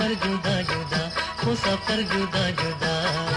سفر جدا جدا خو سفر جدا جدا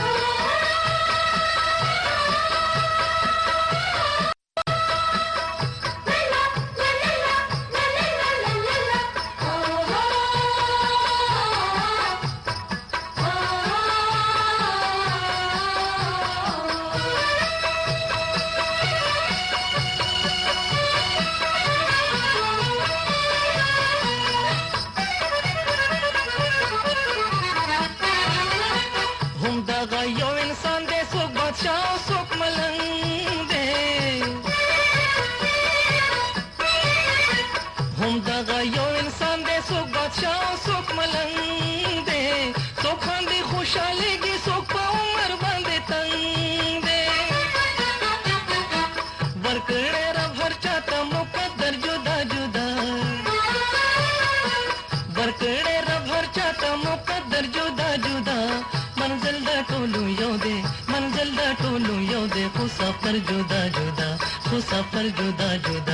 सफर जुदा जुदा खो सफर जुदा जुदा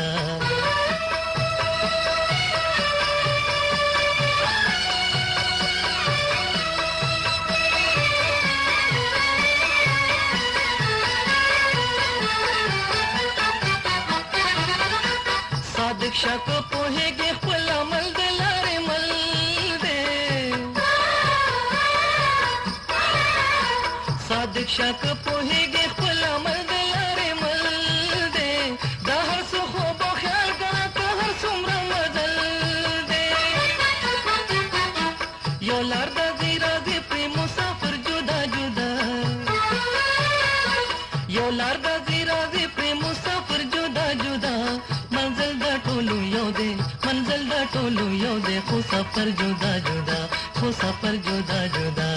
सादिक शक पोहेगे खपल अमल दलारे मल दे सादिक शक पोहेगे खपल अमल टोलू यो दे खो सफर जुदा जुदा खो सफर जुदा जुदा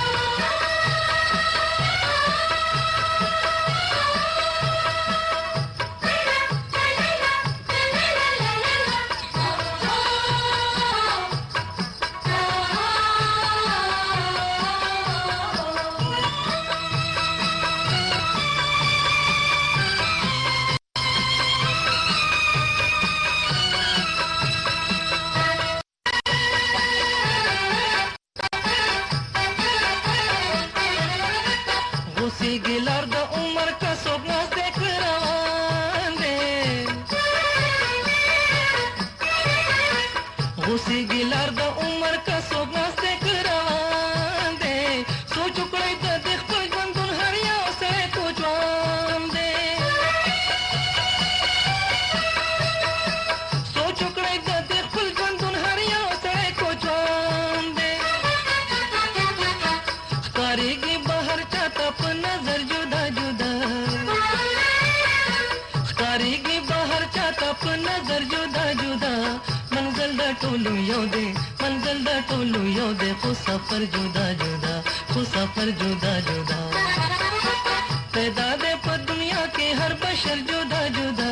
टोलू यो दे मंजिल दा टोलू यो दे खो सफर जुदा जुदा खो सफर जुदा जुदा पैदा दे पर दुनिया के हर बशर जुदा जुदा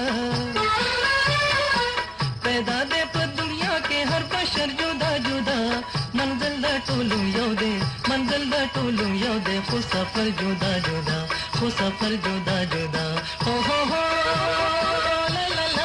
पैदा दे पर दुनिया के हर बशर जुदा जुदा मंजिल दा टोलू यो दे मंजिल दा टोलू यो दे खो सफर जुदा जुदा खो सफर जुदा जुदा हो ला ला ला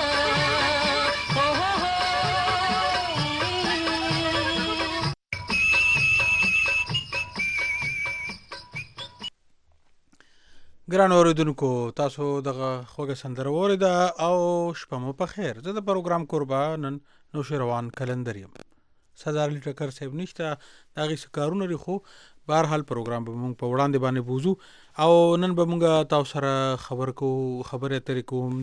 ګران اوریدونکو تاسو دغه خوږه سندره واوریده او شپه مو په خیر. زه د پروګرام قربا نن نوشیروان کلندر یم. سردار علي ټکر صاحب نشته د هغې څه کارونه لري خو بهرحال پروګرام به موږ په وړاندې باندې بوځو او نن به موږ تاسو سره خبرې اترې کوم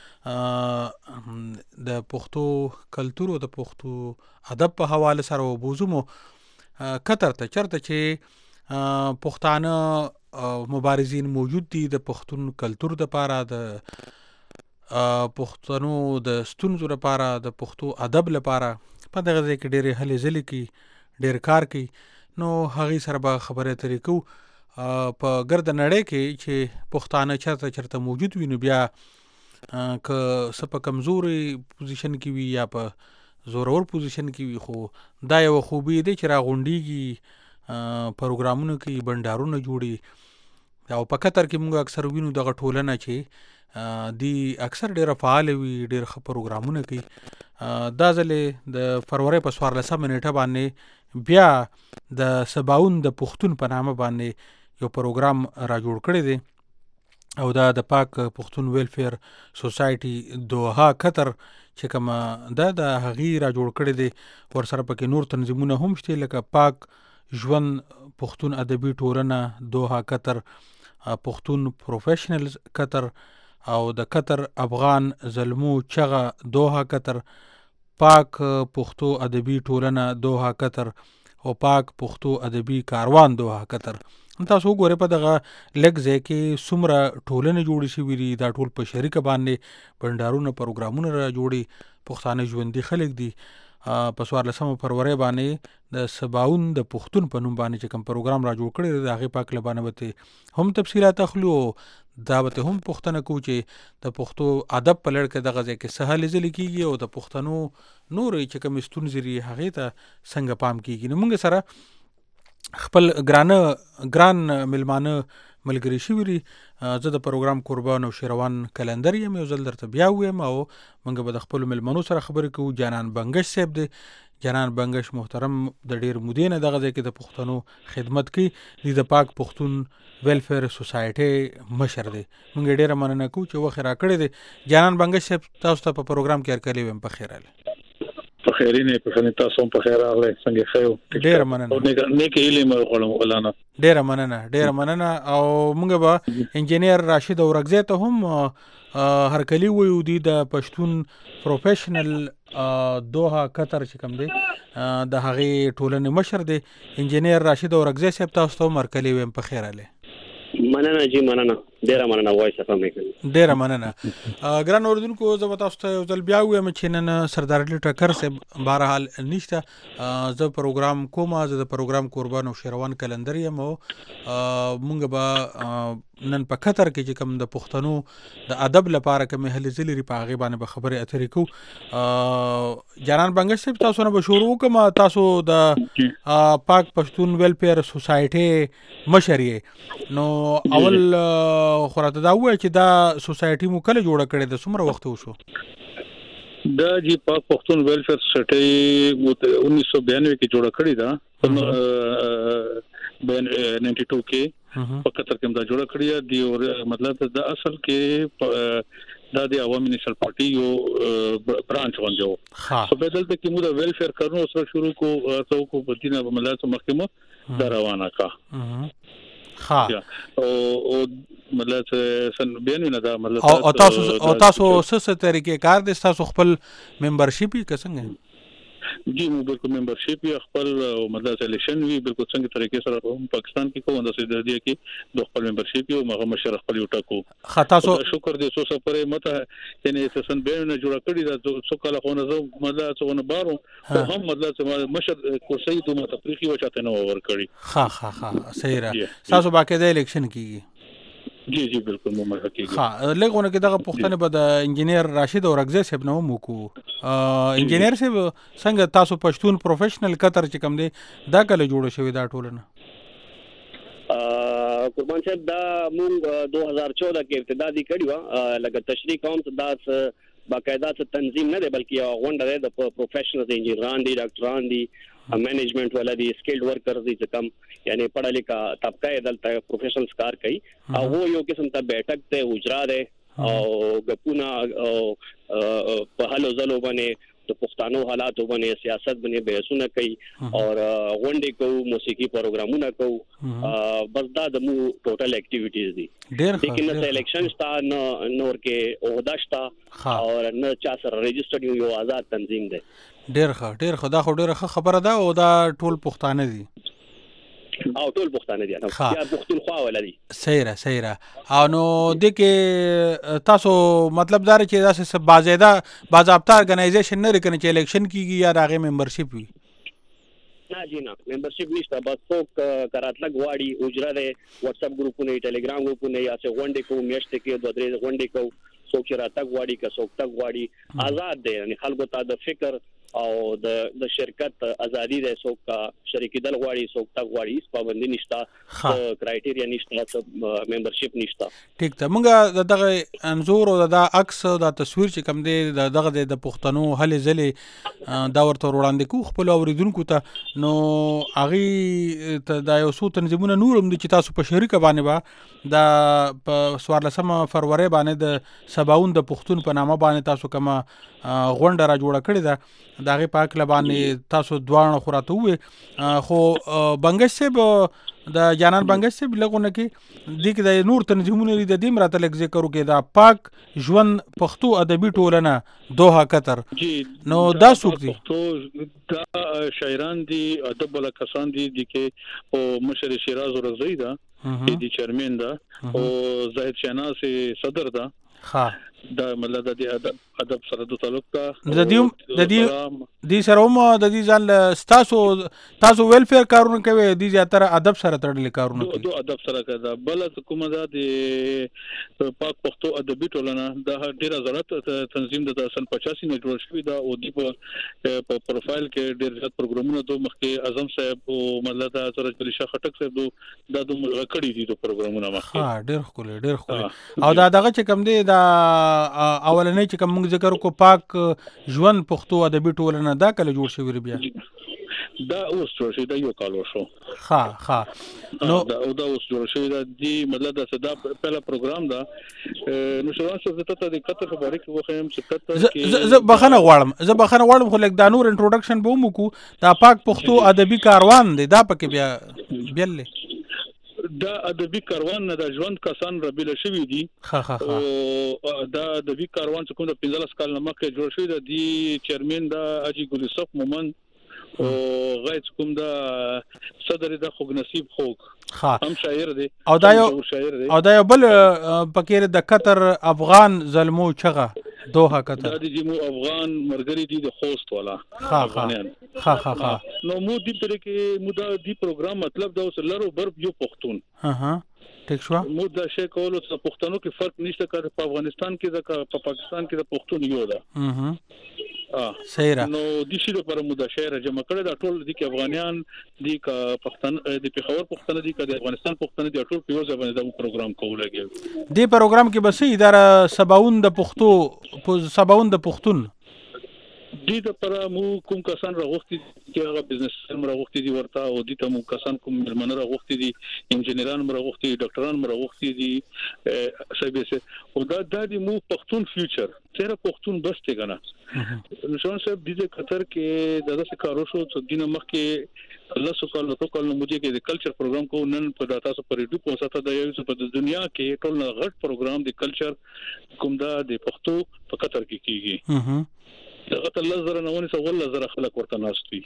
د پښتو کلتور او د پښتو ادب په حواله سره وبوځو مو کتر ته چرته چې پښتانه مبارزین موجود دي د پښتون کلتور د پاره د پښتنو د ستونزو لپاره د پښتو ادب لپاره په دغه ځای کې ډېرې هلې ځلې کوي ډېر کار کوي نو هغې سره به خبرې اترې کوو په ګرده نړۍ کې چې پښتانه چرته موجود وي نو بیا که څه په کمزوري پوزیشن کې وي یا په زورور پوزیشن کې وي خو دا یوه خوبي دی چې راغونډېږي پروګرامونه کوي بنډارونه جوړي او په قطر کې موږ اکثر وینو دغه ټولنه چې دی اکثر ډېره فعاله وي ډېر ښه پروګرامونه کوي. دا ځلې د فروری په 14 نیټه باندې بیا د سباون د پښتون په نامه باندې یو پروګرام را جوړ کړی دی او دا د پاک پښتون ویلفیر سوسایټي دوحه قطر چې کوم د هغې را جوړ کړی دی. ورسره پکې نور تنظیمونه هم شته لکه پاک ژوند پښتون ادبي ټولنه دوحه قطر، پښتون پروفیشنلز قطر او د قطر افغان زلمو چغه دوحه قطر، پاک پښتو ادبي ټولنه دوحه قطر او پاک پښتو ادبي کاروان دوحه قطر. تاسو وګورئ په دغه لږ ځای کې څومره ټولنې جوړې شوي دي، دا ټول په شریکه باندې بنډارونه پروګرامونه را جوړي. پښتانه ژوندي خلک دي. په 14 فروری باندې د سباون د پښتون په نوم باندې چې کوم پروګرام را جوړ کړی د هغې پاک لبانه به هم تفصیلات اخلو، دا به هم پوښتنه کوو چې د پښتو ادب په لړ کې دغه ځای کې څه هلې ځلې کېږي او د پښتنو نورې چې کومې ستونزې دي هغې ته څنګه پام کېږي. نو موږ سره خپل ګران ملمانه ملګري شوي دي. زه د پروګرام قربان او شیروان کلندر یم، یو ځل درته بیا ویم او موږ به د خپلو ملمنو سره خبرې کوو. جانان بنګش صاحب دی. جانان بنګش محترم د ډېر مودې نه دغه ځای کې د پښتنو خدمت کوي. د پاک پښتون ویلفیر سوسایټي مشر دی. موږ ډېره مننه کوو چې وخت را کړی دی. جانان بنګش صاحب تاسو ته په پروګرام کې هرکلی ویم. په خیر راغلی. په خیرینه په خنه تاسو په خیر راغلی. څنګه خیو؟ ډېره مننه. نیکه علم غواړم ولانا. ډېره مننه او موږ به انجینیر راشد اورګزی ته هم هرکلی ویو. دی د پښتون پروفیشنل دوحه قطر چې کوم دی د هغې ټولنې مشر دی. انجینیر راشد اورګزی صاحب تاسو ته هم هرکلی ویم. په خیر راغلی. مننه جی مننه، ډیره مننه. وایس اف امریکا ډیره مننه. ګران اوریدونکو زه به تاسو ته یو ځل بیا ووایم چې نن سردار علي ټکر صاحب بهرحال نشته. زه پروګرام کوم، زه د پروګرام قربان او شیروان کلندر یم او مونږ به نن په قطر کې چې کوم د پښتنو د ادب لپاره کومې هلې ځلې دي په هغې باندې به خبرې اترې کوو. جانان بنګش صاحب تاسو نه به شروع وکړم. تاسو د پاک پښتون ویلفیر سوسایټي مشر یې، نو اول خو راته دا ووایه چې دا سوسایټي مو کله جوړه کړې ده؟ څومره وخت وشو؟ دا جی پاک پښتون ویلفیر سوسایټي 1992 کې جوړه کړې ده. 92 کې په قطر کې دا جوړه کړې دی. او مطلب دا اصل کې دا د عوامي نېشنل پارټي یو برانچ باندې و. په بدل ته کې موږ د ویلفیر کارونو سره شروع کو په دینه ملت محکمه دا روانه کا. او مطلب سن بین نه دا مطلب او تاسو څه طریقې کار دي؟ تاسو خپل ممبرشپ یې څنګه؟ جی مو بالکل ممبرشپ یې خپل مطلب الیکشن وی بالکل څنګه طریقې سره په پاکستان کې کوم د سید دی کې د خپل ممبرشپ یو مغه مشر خپل یو ټاکو. تاسو شکر دې سو سفرې مته یعنی سن بین نه جوړ کړی دا څو کله خو نه مطلب څونه بارو هم مطلب مشر کورسي ته تفریحي وچاته نو ور کړی. صحیح را. تاسو باقاعده الیکشن کیږي؟ جی بالکل مو حقیقت. لګونه کې دغه پښتنه به د انجینیر راشد اورګزی صاحب نو موکو. انجینیر صاحب څنګه تاسو پښتون پروفیشنل قطر چې کوم دی دا کله جوړ شوی دا ټولنه؟ قربان صاحب دا مونږ 2014 کې ابتدا کړی و. لکه تشریح کوم دا باقاعده تنظیم نه دی بلکې یو غونډه ده د پروفیشنلز انجینران دي، ډاکټران دي، مینجمنٹ والا دي، سکلډ ورکرز دي چې کم یعنی پڑھا لکھا طبقه دلته پروفیشنلز کار کوي. او یو قسم ته بیٹک ته اجرا ده او غپونه په هلو ځلو باندې د پښتنو حالاتو باندې سیاست باندې بحثونه کوي او غونډې کوو، موسیقي پروګرامونه کوو. بس دا د مو ټوټل اکټیویټیز دي. لیکن نه الیکشن ستا نه نور کې عہده شتا او نه چا سره رجسټرډ یو آزاد تنظیم دی. ډېر ښه. دا خو ډېره خبره ده او دا ټول پښتانه دي او ټول پښتانه دي یا پښتونخوا ولدي. صحیح را. او نو د کې تاسو مطلب دا چې داسې باضابطه ارګنایزیشن نه لري کنه چې الیکشن کیږي یا دغه ممبرشپ وي؟ نه جی نه، ممبرشپ نشته. بس څوک کراتلګ واړي اجرا ده، واتس اپ ګروپونه، ټیلیګرام ګروپونه یا څه غونډې کوو، میاشتې کې 2-3 غونډې کوو. څوک چې راتګ واړي که څوک تګ واړي آزاد دی. یعنی خلکو ته د فکر او د شرکت ازادي د څوک شریکي دل غواړي څوک تا غواړي هیڅ پابندي نشته کرایټیریا نشته ممبرشپ نشته ټیک ته موږ دغه انزور او د عکس او د تصویر چې کوم دی دغه د پښتنو هلې ځلې دا ورته وړاندې کو خپل اوریدونکو ته نو هغه ته د یو څو تنظیمونه نورم دي چې تاسو په شریکه باندې با د په 14 فروری باندې د سباون د پښتون په نامه باندې تاسو کومه غونډه را جوړه کړې ده د هغې په هکله باندې تاسو دواړه خو راته ووې خو بنګش صاحب د جانان بنګش صاحب لغونه کې دې کې د نور تنظیمونه دي د دې هم راته لږ ذکر وکړې دا پاک ژوند پښتو ادبي ټولنه دوحه قطر نو دا څوک دي دا شاعران دي ادب والا کسان دي کې او مشر شیراز رضی دا دي چیرمن دا او زاهد شهناز صدر دا دا مطلب د ادب سره د تعلق ته د دې سره هم د دې ځل تاسو ویلفیر کارونه کوي د زیاتره ادب سره تړلې کارونه کوي د ادب سره کوي بل کومه د پاک پښتو ادبي ټولنه د ډیره زړه تنظیم د 85 نه جوړ شوی دا او د په پروفایل کې ډیر زیات پروګرامونه دوه مخکې اعظم صاحب او مطلب د سرج علي شاه خټک صاحب دا د کړي دي د پروګرامونه مخکې ډیر خولي او دا دغه چې کوم دی دا اولنې چې کوم موږ ذکر کو پاک ژوند پښتو ادبي ټولنه دا کله جوړ شوی بیا دا اوس جوړ شوی دا یو کال وشو نو دا اوس جوړ شوی دا دی مطلب دا صدا پهلا پروګرام دا نو شروع شو ته د کتر خبرې کې وخم چې کتر زه بخنه غواړم خو لکه دا نور انټروډکشن به موکو دا پاک پښتو ادبي کاروان دی دا پکې بیا بیل دا ادبي کاروان نه د ژوند کسان ربیل شوی دي او دا ادبي کاروان چې کوم د 15 کال نه مخکې جوړ شوی دی چیرمن دا اجي ګل یوسف مومن او غیث کوم دا صدر د خوګ نصیب خوګ هم شاعر دی او دا یو بل پکې د قطر افغان زلمو چغه دوحه قطر د جمو افغان مرګري دي د خوست والا افغانان نو مو دې تر کې مو دا دی پروګرام مطلب دا اوس لرو برب یو پښتون ټیک شو مو دا شی کولو چې پښتنو کې فرق نشته کړ په افغانستان کې د په پاکستان کې د پښتون یو ده صحیح را نو د شي لپاره مو دا شعر جمع کړی دا ټول دي کې افغانیان دي ک پښتون د پیښور پښتون دي ک د افغانستان پښتون دي ټول په یو ځای باندې دا پروګرام کوله دی پروګرام کې بس اداره سباون د پښتون دې د پر مو کوم کسان راغوختي چې هغه بزنس راغوختي دي ورته او دې ته مو کسان کوم ملمنه راغوختي دي انجنیران راغوختي ډاکټران راغوختي دي سبيسه او دا د مو پښتون فیوچر چیرې پښتون بسته کنه نشون صاحب دې قطر کې دغه کارو شو چې دینه مخ کې الله سبحانه و تعالی موږ کې د کلچر پروګرام کو نن په داتا سو پر ریډیو پوسټه د یو په دنیا کې ټول غټ پروګرام د کلچر کوم دا د پښتو په قطر کې کیږي دغه الله زره نه ونی سو ول زره خلک ورته ناشتي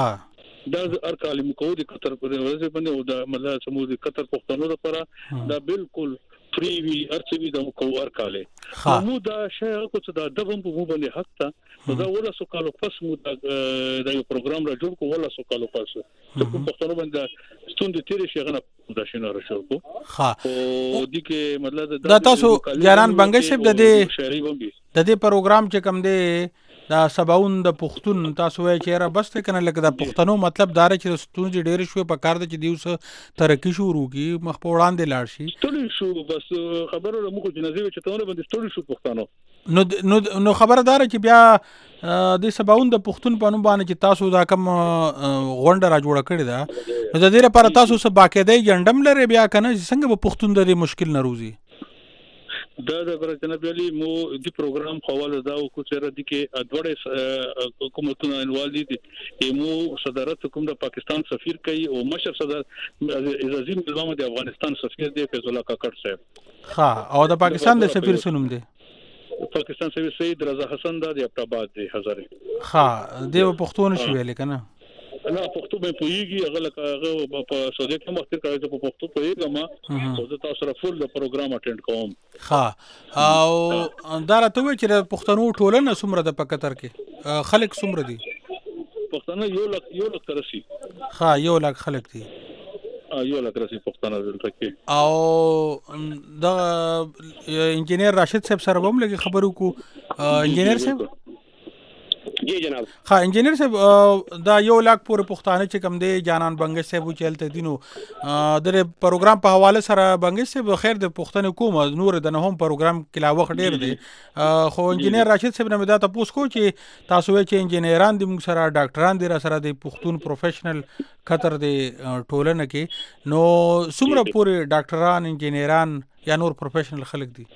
دا هر کال مکو د قطر په ورځ باندې او د مطلب سمو د قطر پښتنو لپاره دا بالکل فری وی ارڅوي د مکو هر کال مو دا شی کو څه دا دغه په مو باندې حق ته دا ولا سو کالو پس مو دا یو پروګرام را جوړ کو ولا سو کالو پس د پښتنو باندې ستوند تیرې شي غنه دا شنو را شو کو او د کې مطلب دا تاسو جاران بنګش صاحب د دې پروګرام چې کوم دی دا سباون د پښتون تاسو وایي چې را بس ته کنه لکه د پښتنو مطلب دار چې ستونزې ډېر شوې په کار د چې دیوس ترقی شروع کی مخ په وړاندې لاړ شي ټول شو بس خبرو له مخ جنازي چې ته نه باندې ټول شو پښتنو نو خبردار چې بیا د سباون د پښتون په نوم باندې چې تاسو دا کوم غونډه را جوړه کړې ده نو د دې لپاره تاسو څه باقاعده جنډم لري بیا کنه څنګه به پښتون د مشکل نه روزي دا د جناب علي مو د پروګرام حواله دا او کوڅه د کې ادوړې حکومتونه انوال دي مو صدارت کوم د پاکستان سفیر کوي او مشر صدر عزازیم نظام د افغانستان سفیر دی فیض الله کاکړ صاحب او د پاکستان د سفیر سنوم دی پاکستان سفیر سید رضا حسن دا د ابټاباد دی هزاره دی پښتون شي ویل کنه نه پښتو به پويږي هغه په سعودي کې مخکې کړی په پښتو پويږم او زه تاسو سره فول د پروګرام اټینډ کوم او دا راته وایي چې پښتنو ټولنه څومره د قطر کې خلک څومره دي پښتنه یو لک رسي 1 لک خلک دي یو لک رسي پښتنه دلته کې او د انجینیر راشد صاحب سره هم لګي خبرو کو انجینیر صاحب جی جناب. ها انجینر صاحب دا 1 लाख پورې پښتانه چې کم دی جانان بنگش صاحب چلته دینو د پروګرام په حواله سره بنگش صاحب خیر د پښتنه کوم نور د نه هم پروګرام کلا وخت ډیر دی خو انجینر راشد صاحب نه دا تاسو کو چې تاسو چې انجینران د موږ سره ډاکټران دي سره د پښتون پروفیشنل خطر دی ټولنه کې نو څومره پورې ډاکټران انجینران یا نور پروفیشنل خلک دي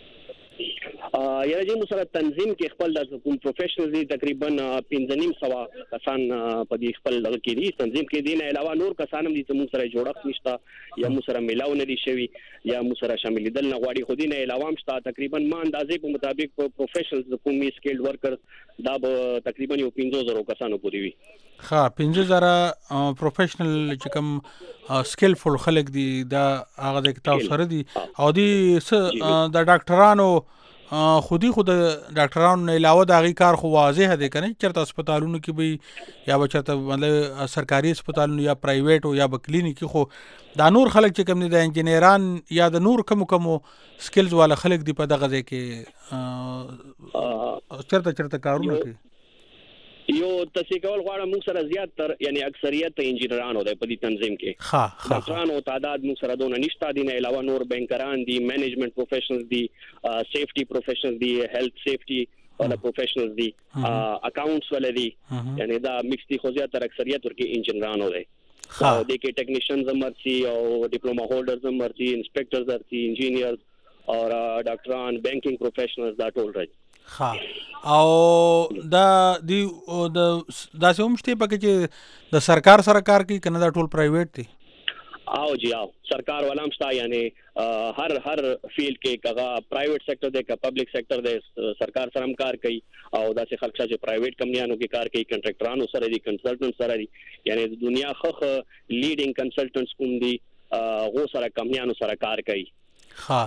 یاره چې مسره تنظیم کې خپل د کوم پروفیشنل دي تقریبا 1500 کسان په دې خپل لږ کې دي تنظیم کې دي نه علاوه نور کسان هم دي چې موږ سره جوړښت نشته یا موږ سره ملاو نه دي شوی یا موږ سره شامل دل نه غواړي خو دي نه علاوه هم شته تقریبا ما اندازې په مطابق پروفیشنلز کومي سکیلډ ورکر دا به تقریبا یو 15000 کسانو پورې وي ها 15000 پروفیشنل چې کوم سکیلفول خلک دي دا هغه د تاسو سره دي او دي د ډاکټرانو خودي خود ډاکټرانو نه علاوه د هغې کار خو واضح دی که نه چېرته هسپتالونو کې به یا به چېرته مطلب سرکاري هسپتالونو یا پرایویټ یا به کلینیکي خو دا نور خلک چې کوم دي د انجینران یا د نور کومو سکلز والا خلک دي په دغه ځای کې چېرته کارونه کوي یو تاسو کول غواړم موږ سره زیات تر یعنی اکثریت انجینرانو د په دې تنظیم کې ډاکټرانو تعداد موږ سره دونه نشته دي نه علاوه نور بانکران دي مینجمنت پروفیشنلز دي سیفټي پروفیشنلز دي هیلث سیفټي ولا پروفیشنلز دي اکاونټس ولا دي یعنی دا مکس دي خو زیات تر اکثریت ورکه انجینرانو دي د کې ټیکنیشنز مرسي او ډیپلوما هولډرز مرسي انسپیکټرز مرسي انجینیرز او ډاکټران بانکینګ پروفیشنلز دا ټول راځي ها او دا دی د داسې هم شته پکې چې د سرکار سره کار کوي کنه دا ټول پرایویټ دي او جی او سرکار ولام شته یعنی هر فیلډ کې کغه پرایویټ سېکټر دی کا پبلک سېکټر دی سرکار سره هم کار کوي او داسې خلک چې پرایویټ کمپنیانو کې کار کوي کنټراکټرانو سره دي کنسلټنټ سره دي یعنی د دنیا خخ لیډینګ کنسلټنټس کوم دي غو سره کمپنیانو سره کار کوي ها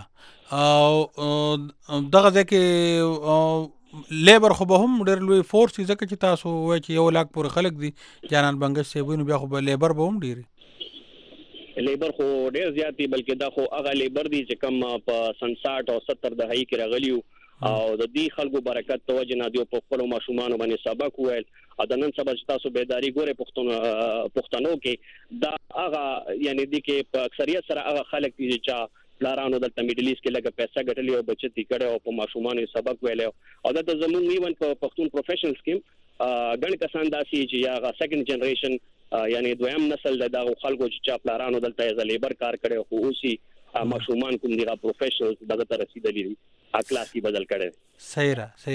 او دغه ځکه لیبر خو به هم ډېر لوی فورس ځکه چې تاسو وایي چې 1 लाख پورې خلک دي جانان بنگش صاحب نو بیا خو به لیبر به هم ډېر لیبر خو ډېر زیات دي بلکې دا خو هغه لیبر دي چې کم په 60 او 70 دهۍ کې راغلیو او د دې خلکو برکت توجه نه دی په خپل ماشومان باندې سبق ویل او د نن سبا چې تاسو بیداری ګوره پښتنو کې دا هغه یعنی دي کې په اکثریت سره هغه خلک دي چې پلارانو دلته میډل ایست کې لګه پیسې ګټلې او بچت یې کړي او په ماشومان سبق ویل او دا د زموږ نیون په پښتون پروفیشنل سکیم ګڼ کسان داسي چې یا سیکنډ جنریشن یعنی دویم نسل د خلکو چې پلارانو دلته از لیبر کار کړي خو اوسي ماشومان کوم دغه پروفیشنلز دغه ته رسیدلي دي اکلاسي بدل کړي صحیح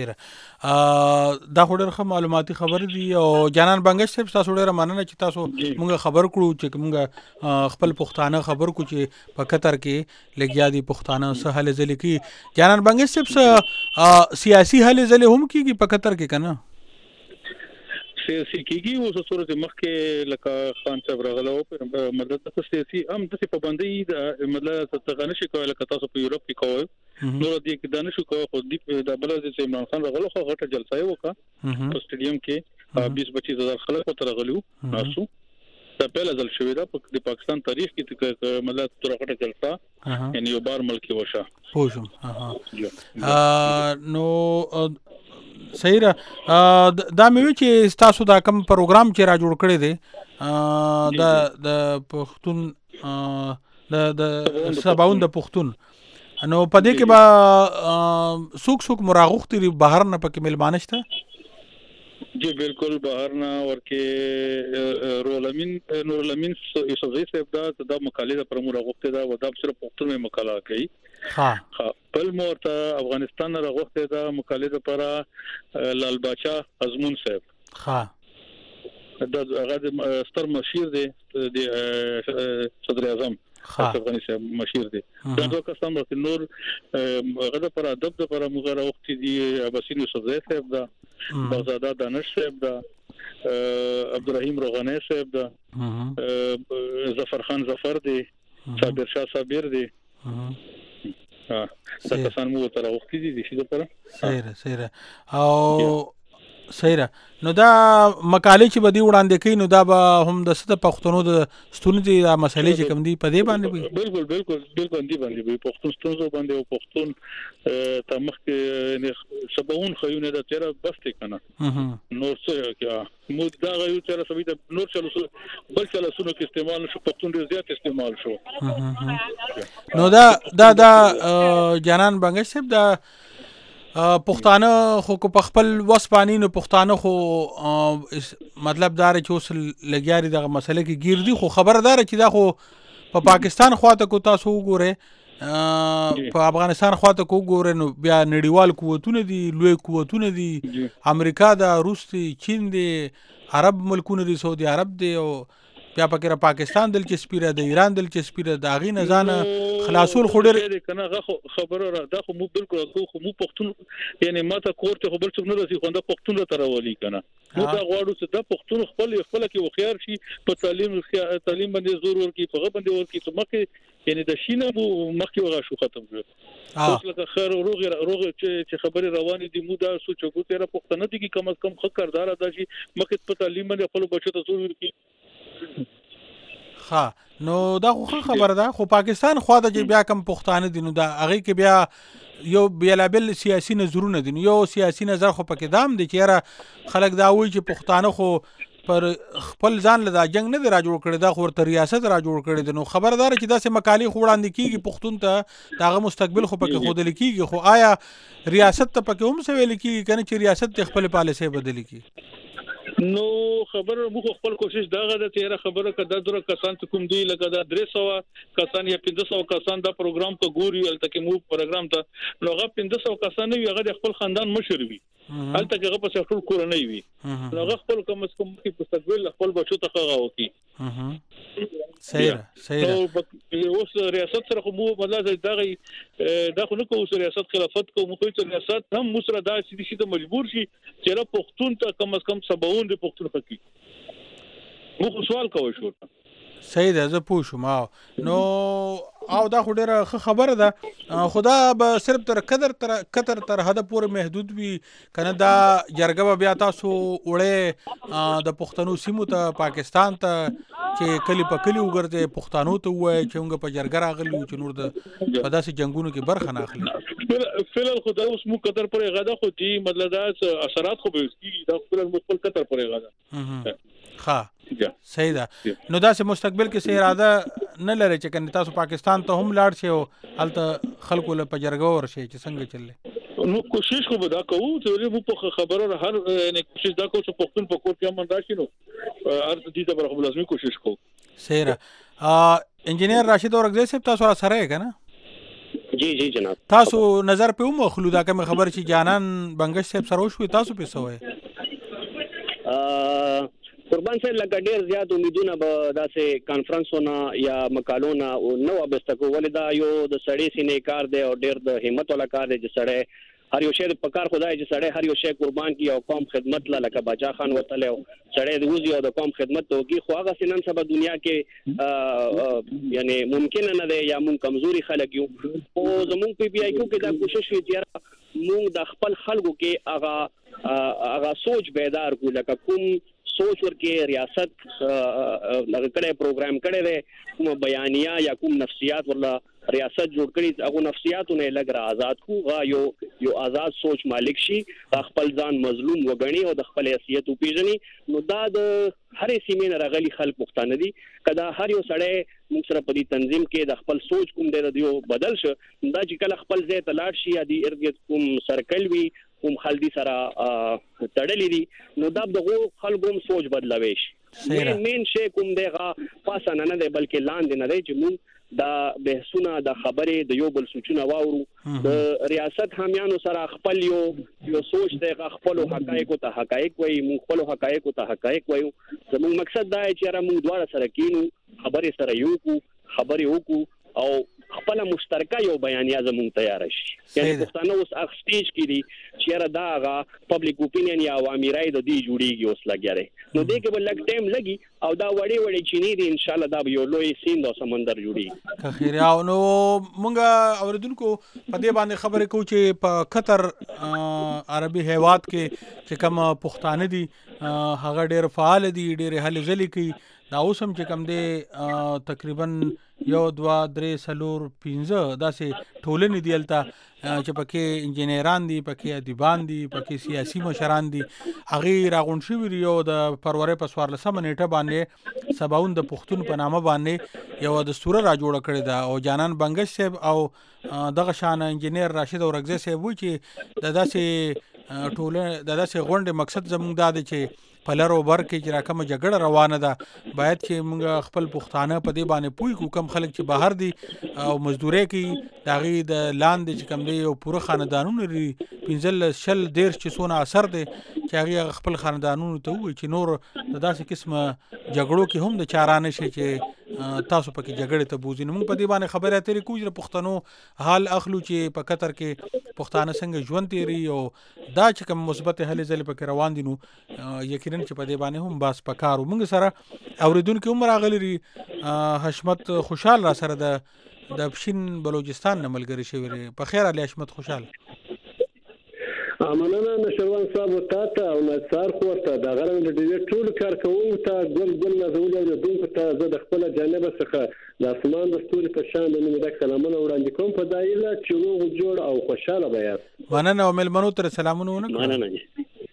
دا خو ډېر ښه معلوماتي خبر دي او جانان بنگش صاحب تاسو ډېره مننه چې تاسو مونږ خبر کړو چې مونږ خپل پښتانه خبر کو چې په قطر کې لګیا دي پښتانه سه هلې ځلې کې جانان بنگش صاحب سیاسي هلې ځلې هم کیږي په قطر کې کنه سیاسي کیږي او صورت مخکې لکه خان صاحب راغلو په مدد ته سیاسي هم د پابندۍ د مطلب څنګه شي کولای لکه تاسو په یورپ کې کوئ نو د دې کې دانش کو خو د بل ځای چې عمران خان راغلو خو غټه جلسه یې وکړه په سټیډیم کې 20-25 خلک ته راغلو تاسو دا په لازل شوې ده د پاکستان تاریخ کې مطلب تر غټه جلسه یعنی یو بار ملک وشه پوښم نو صحیح را دا مې چې تاسو دا کوم پروګرام چې را جوړ کړی دی د پښتون د سباوند د پښتون نو په دې کې به څوک مراغوختي بهر نه پکې ملمانه شته جی بالکل بهر نه ورکه نورالامین یوسفزئی صاحب دا مقاله پر مراغوخته دا و دا صرف پښتون میں مقاله کوي ها بل مورته افغانستان راغوخته دا مقاله پر لال باچا ازمون صاحب ها دا هغه ستر مشیر دی د صدر اعظم افغاني صاحب مشیر دی دا دوه کسان ورته نور هغه پر ادب د پر مغره وخت دی اباسین یوسفزئی صاحب دا بغداد دانش صاحب دا عبدالرحیم روغانی صاحب دا ظفر خان ظفر دی صابر شاه صابر دی دا کسان مو تر وخت دي شي لپاره صحیح او صحیح ده. نو دا مقالې چې به دې وړاندې کوي نو دا به هم د څه د پښتنو د ستونزې دا مسئلې چې کوم دي په دې باندې وي؟ بالکل دې باندې وي، پښتون ستونزو باندې او پښتون ته مخکې سباون خيونه د تیرا بس ته کنه نو څه کیا مو دا غو تیرا سوي د نور چلو بل چلو سونو کې استعمال شو، پښتون ډیر زیات استعمال شو. نو دا جانان بنگش صاحب دا پښتانه خو په خپل وسپانی نو پښتانه خو مطلب دار چې اوس لګیاري دغه مسله کې گیر دي، خو خبردار چې دا خو په پاکستان خواته کو تاسو وګوره، په افغانستان خواته کو وګوره نو بیا نړیوال قوتونه دي، لوی قوتونه دي، امریکا دا، روس دي، چین دي، عرب ملکونه دي، سعودي عرب دي، او بیا پکې را پاکستان دلچسپی را د ایران دلچسپی را د هغې نه ځانه خلاصول خو ډېر کنه خبره را دا خو مو بالکل خو مو پښتون یعنی ماته کوړته خو بل څه نه رسي، خو دا پښتون ته راولي کنه نو دا غواړو چې دا پښتون خپل کې وخیار شي، په تعلیم باندې زور ورکړي، په باندې ورکړي، چې مخکې یعنی د شینه مخکې وغه شو ختم شو. اوس لکه خیر روغ چې خبره روانې دي، مو دا سوچ کو تیرا پښتنه دي کې کم از کم خکردار ادا شي، مخکې په تعلیم باندې خپل بچو ته زور ورکړي. ها نو دا خو خبره ده، خو پاکستان خوا ته چې بیا کم پښتانه دي نو دا هغه کې بیا یو بیلابل سیاسي نظرونه دي. یو سیاسي نظر خو پکې دام دي چې یاره خلک دا وایي چې پښتانه خو پر خپل ځان له دا جنگ نه دی را جوړ کړی، دا خو ورته ریاست را جوړ کړی دی. نو خبردار چې داسې مقالې خو وړاندې کېږي پښتون ته، د هغه مستقبل خو پکې ښودل کېږي، خو آیا ریاست ته پکې هم څه ویل کېږي که نه چې ریاست ته خپل پالیسۍ بدلې کړي؟ نو خبر مو خپل کوشش دا غده تیرا خبره کده در کسان کوم دی لکه دا 300 کسان یا 500 کسان دا پروګرام ته ګوري، الته کې مو پروګرام ته نو غو 500 کسان وي، هغه خپل خاندان مشر وي، الته کې هغه په خپل کورنۍ وي، نو هغه خپل کوم څه کوم کې مستقبل خپل بچو ته هغه وکي. صحیح اوس ریاست سره خو مو بدلا دا خو نو کو ریاست خلافت کو مو ته ریاست هم مسره دا چې د مجبور شي چې را پښتون ته کم از کم سباون د پښتون حقي مو سوال کوي شو. صحیح ده، زه پوه شوم. نو او دا خو ډېره ښه خبره ده، خو دا به صرف تر قطر تر حده پورې محدود وي که نه دا جرګه به بیا تاسو وړی د پښتنو سیمو ته پاکستان ته چې کلی په کلی وګرځئ، پښتانو ته ووایي چې موږ په جرګه راغلي یو چې نور په داسې جنګونو کې برخه نه اخلي. فعلا خو دا اوس مو قطر پورې غدا خو چې مطلب دا اثرات خو به کېږي، دا فعلا مو خپل قطر پورې غدا. ښه صحیح ده. نو داسې مستقبل کې څه اراده نه لري چې کنه تاسو پاکستان ته هم لاړ شئ او هلته خلکو له په جرګه ورشئ چې څنګه چللی؟ نو کوشش خو به دا کوو چې موږ په خبرو هر نه کوشش دا کوو چې پښتون په کور کې هم راشي، نو هر دې ته به لازمي کوشش کوو. صحیح ده. انجینیر راشد اورګزی صاحب تاسو سره یې که نه؟ جی جناب. تاسو نظر په ومخلو دا کوم خبر چې جانان بنگش صاحب سره وشوي، تاسو په څه وایي؟ قربان صاحب لکه ډیر زیات امیدونه به داسې کانفرنسونه یا مقالونه نو وابسته کو، ولې دا یو د سړی سینې کار دی او ډیر د همت ولا کار دی چې سړی هر یو شی په کار خدای چې سړی هر یو شی قربان کی او قوم خدمت لکه باچا خان وتل او سړی د وزي او د قوم خدمت توګي، خو هغه سنن سبا دنیا کې یعنی ممکن نه دی یا مون کمزوري خلک یو، او زمون پی بی آی کیو کې دا کوشش وی چې مون د خپل خلکو کې هغه سوچ بیدار کو، لکه کوم سوچ ورکې ریاست لکه کړه پروګرام کړه دی، کوم بیانیه یا کوم نفسیات ورله ریاست جوړ کړي، هغه نفسیاتونه لګ را آزاد کو، یو آزاد سوچ مالک شي، خپل ځان مظلوم وګڼي او د خپل حیثیت وپیژني. نو دا د هرې سیمې نه راغلي خلک پښتانه دي، کدا هر یو سړی موږ سره په دې تنظیم کې د خپل سوچ کوم دی د یو بدل شو، دا چې کله خپل ځای ته لاړ شي یا د ارګ کوم سرکل وي کوم خلدي سره تړلې دي، نو دا دغه خلکو سوچ بدلوي شي. مین شی کوم دیغه پاسانه نه دی بلکې لاندې نه دی چې موږ دا بحثونه د خبرې د یو بل سوچونه واورو، د ریاست حامیانو سره خپل یو سوچ دی، خپل حقایقو ته حقایق وایي، موږ خپل حقایقو ته حقایق وایو. زموږ مقصد دا دی چې موږ دواړه سره کینو، خبرې سره یو کو، خبرې وکړو او خپل مشترکه یو بیانیه زموږ تیار شي. یعنی پښتانه اوس هغه سټیج کې دي چې دا هغه پبلک اوپینین یا عوامي رائے د دې جوړیږي اوس لګیاره. نو دې کې به لږ ټایم لګي او دا وړي چینی دي ان شاء الله دا یو لوی سیند او سمندر جوړي. خیر او نو مونږ اوریدونکو په دې باندې خبرې کوو چې په قطر عربي هیواد کې چې کوم پښتانه دي هغه ډېر فعال دي، ډېر هلې ځلې کوي. دا اوس هم چې کوم دی تقریبا 1 2 3 4 5 داسې ټولنې دي هلته چې پکې انجینران دي، پکې ادیبان دي، پکې سیاسي مشران دي. هغې راغونډ شوي دي. یو د فروری په 14 نیټه باندې سباون د پښتون په نامه باندې یوه دستوره را جوړه کړې ده او جانان بنګش صاحب او دغه شان انجینر راشد اورکزی صاحب وایي چې د داسې غونډې مقصد زموږ دا دی چې په لر او بر کې چې راکمه جګړه روانه ده باید چې موږ خپل پښتانه په دې باندې پوه کړو. کم خلک چې بهر دي او مزدوري کوي د هغې د لاندې چې کوم دی یو پوره خاندانونه لري 15 شل 13 چې څونه اثر دی چې هغې خپل خاندانونو ته ووایي چې نور د داسې قسمه جګړو کې هم د چاره نه شي چې تاسو پکې جګړې ته بوځئ. نو موږ په دې باندې خبرې اترې کوو چې د پښتنو حال اخلو چې په قطر کې پښتانه څنګه ژوند تېري او دا چې کوم مثبت هلې ځلې پکې روان دي نو یقینا چې په دې باندې هم باس پکار. موږ سره اوریدونکي هم راغلي دي. حشمت خوشحال را سره د پښین بلوچستان نه ملګری شوی دی. په خیر علي حشمت خوشحال. مننه نشروان صاحب ته او نثار خو ته د غرم د دې ټول کارکوونکو ته ګل نازول او دونکو ته زه د خپل جانب څخه د اسمان د ستوري په شان د نوم د سلامونه وړاندې کوم په دایره چې روغ جوړ او خوشاله بیان. مننه او ملمنو ته سلامونه ونه. مننه جی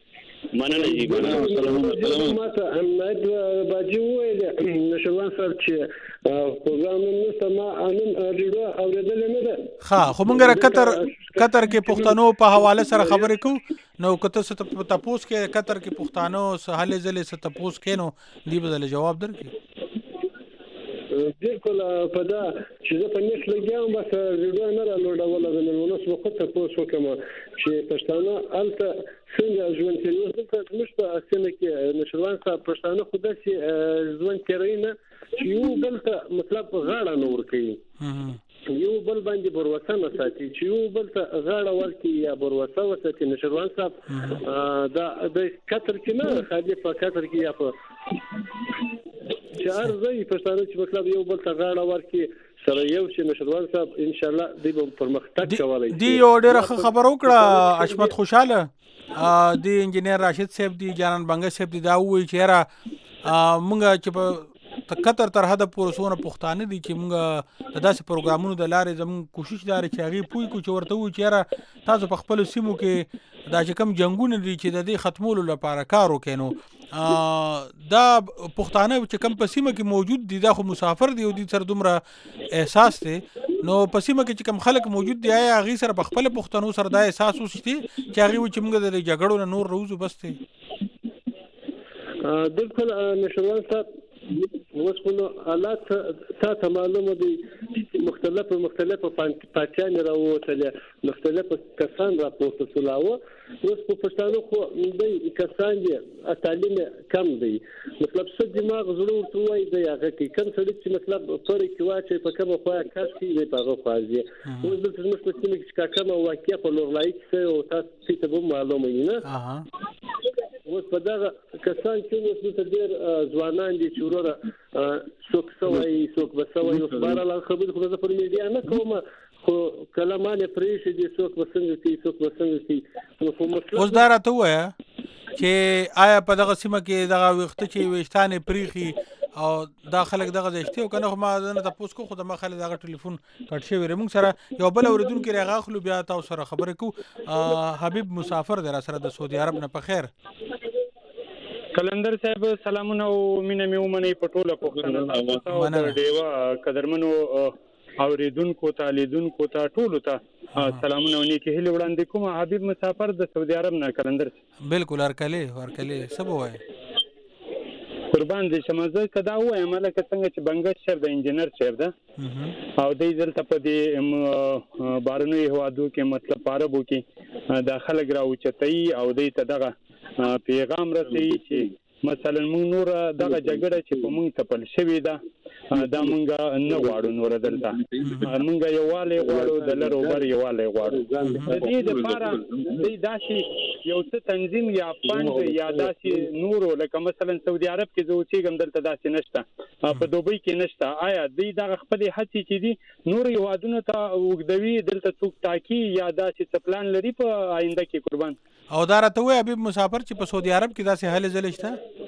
سلام ماته امید باجی وایي نشروان صاحب چې پروګرام نن سما انن ریډیو اوریدل نه ده. ها خو مونږ قطر کې پښتنو په حواله سره خبرې کوو. نو کته ست تاسو کې قطر کې پښتنو سهاله ځلې ست تاسو کې نو دی بدل جواب درکې. بالکل په دا چې زه په نس لګیام بس ریډیو نه راوړل د نن ونس وخت تاسو کوم چې پښتانه الته څنګه ژوند کوي. دلته موږ په اسنه کې نشروان صاحب پښتانه خود سي ژوند کوي نه چې یو بل ته مطلب غاړه نور کوي، یو بل باندې بروسه نه ساتي، چې یو بل ته غاړه ورکړي یا بروسه وساتي. نشروان صاحب دا د قطر کې نه خالي په قطر کې یا په چار ځای پښتانه چې مطلب یو بل ته غاړه ورکړي سره یو چې نشروان صاحب ان شاء الله دی به پرمختګ کوي. دی یو ډېر خبر وکړه حشمت خوشاله دی انجینر راشد صاحب دی جانان بنګش صاحب دی دا وایي چې را مونږ چې په قطر تر حد پورې سونه پښتانه دي چې مونږ د داسې پروګرامونو د لارې زموږ کوشش دار چې هغه پوي کو چې ورته وایي چې را تاسو په خپل سیمو کې دا چې کم جنگونه دي چې د دې ختمولو لپاره کار وکړي. نو دا پښتانه چې کم په سیمه کې موجود دي دا خو مسافر دي او دي سره دومره احساس دي. نو په سیمه کې چې کم خلک موجود دي آیا هغه سره په خپل پښتنو سره دا احساس وشتي چې هغه چې موږ د جګړو نه نور روزو بس ته. بالکل نشروان صاحب وسپنو حالات ته معلومه دي مختلفه پاتیان راوتل مختلف کسان راپورته سلاوه. اوس په پښتانه خو د کسان دي تعلیم کم دی، مطلب څه دماغ ضرور توای دی هغه کې کم سړي چې مطلب پرې کې واچي په کومه خوا کاش کې دی په هغه خواځي. اوس د څه مشکل چې کومه واقعیا په لور لایک څه او تاسو ته به معلومه نه. اوس په دغه کسان چې اوس د ډېر ځوانان دي چې وروره څوک سوای څوک بسوي اوس بارا خبرې خو د پر میډیا نه کومه خو کلمانه پریش دي څوک وسنګ کی څوک وسنګ کی. اوس دا راته وایا چې آیا په دغه سیمه کې دغه وخت چې وشتانه پریخي او دا خلک دغه ځشتي او کنه ما نه تاسو کو خو د مخاله دغه ټلیفون کټ شوی موږ سره یو بل اوریدونکو راغلو بیا تاسو سره خبرې کو. حبیب مسافر در سره د سعودي عرب نه په خیر. کلندر صاحب سلامونه او مینه مې ومني په ټوله پښتنه او ډیوا قدرمنو اوریدونکو ته لیدونکو ته ټولو ته سلامونه او نیکی هیله وړاندې کوم. حبیب مسافر د سعودي عرب نه کلندر. بالکل ورکلې سب وای قربان دي شمزه کدا وای ملک څنګه چې بنګش شهر د انجینر شهر ده او د دلته په دې بارنوي هوادو کې مطلب عربو کې داخله راوچتای او د دغه پیغام رسي چې مثلا موږ نور دغه جګړه چې په موږ ته پل شوې ده دا مونږه نه غواړو نور دلته مونږه یواله غواړو د لرو بر یواله غواړو د دې لپاره د داسې یو څه تنظیم یا فند یا داسې نورو لکه مثلا سعودي عرب کې زه اوسېږم دلته داسې نشته په دوبۍ کې نشته آیا دوی دغه خپل هڅې چې دي نور هیوادونو ته وګدوي دلته څوک ټاکي یا داسې څه پلان لري په آینده کې قربان او دا راته وایي حبیب مسافر چې په سعودي عرب کې داسې هلې ځلې شته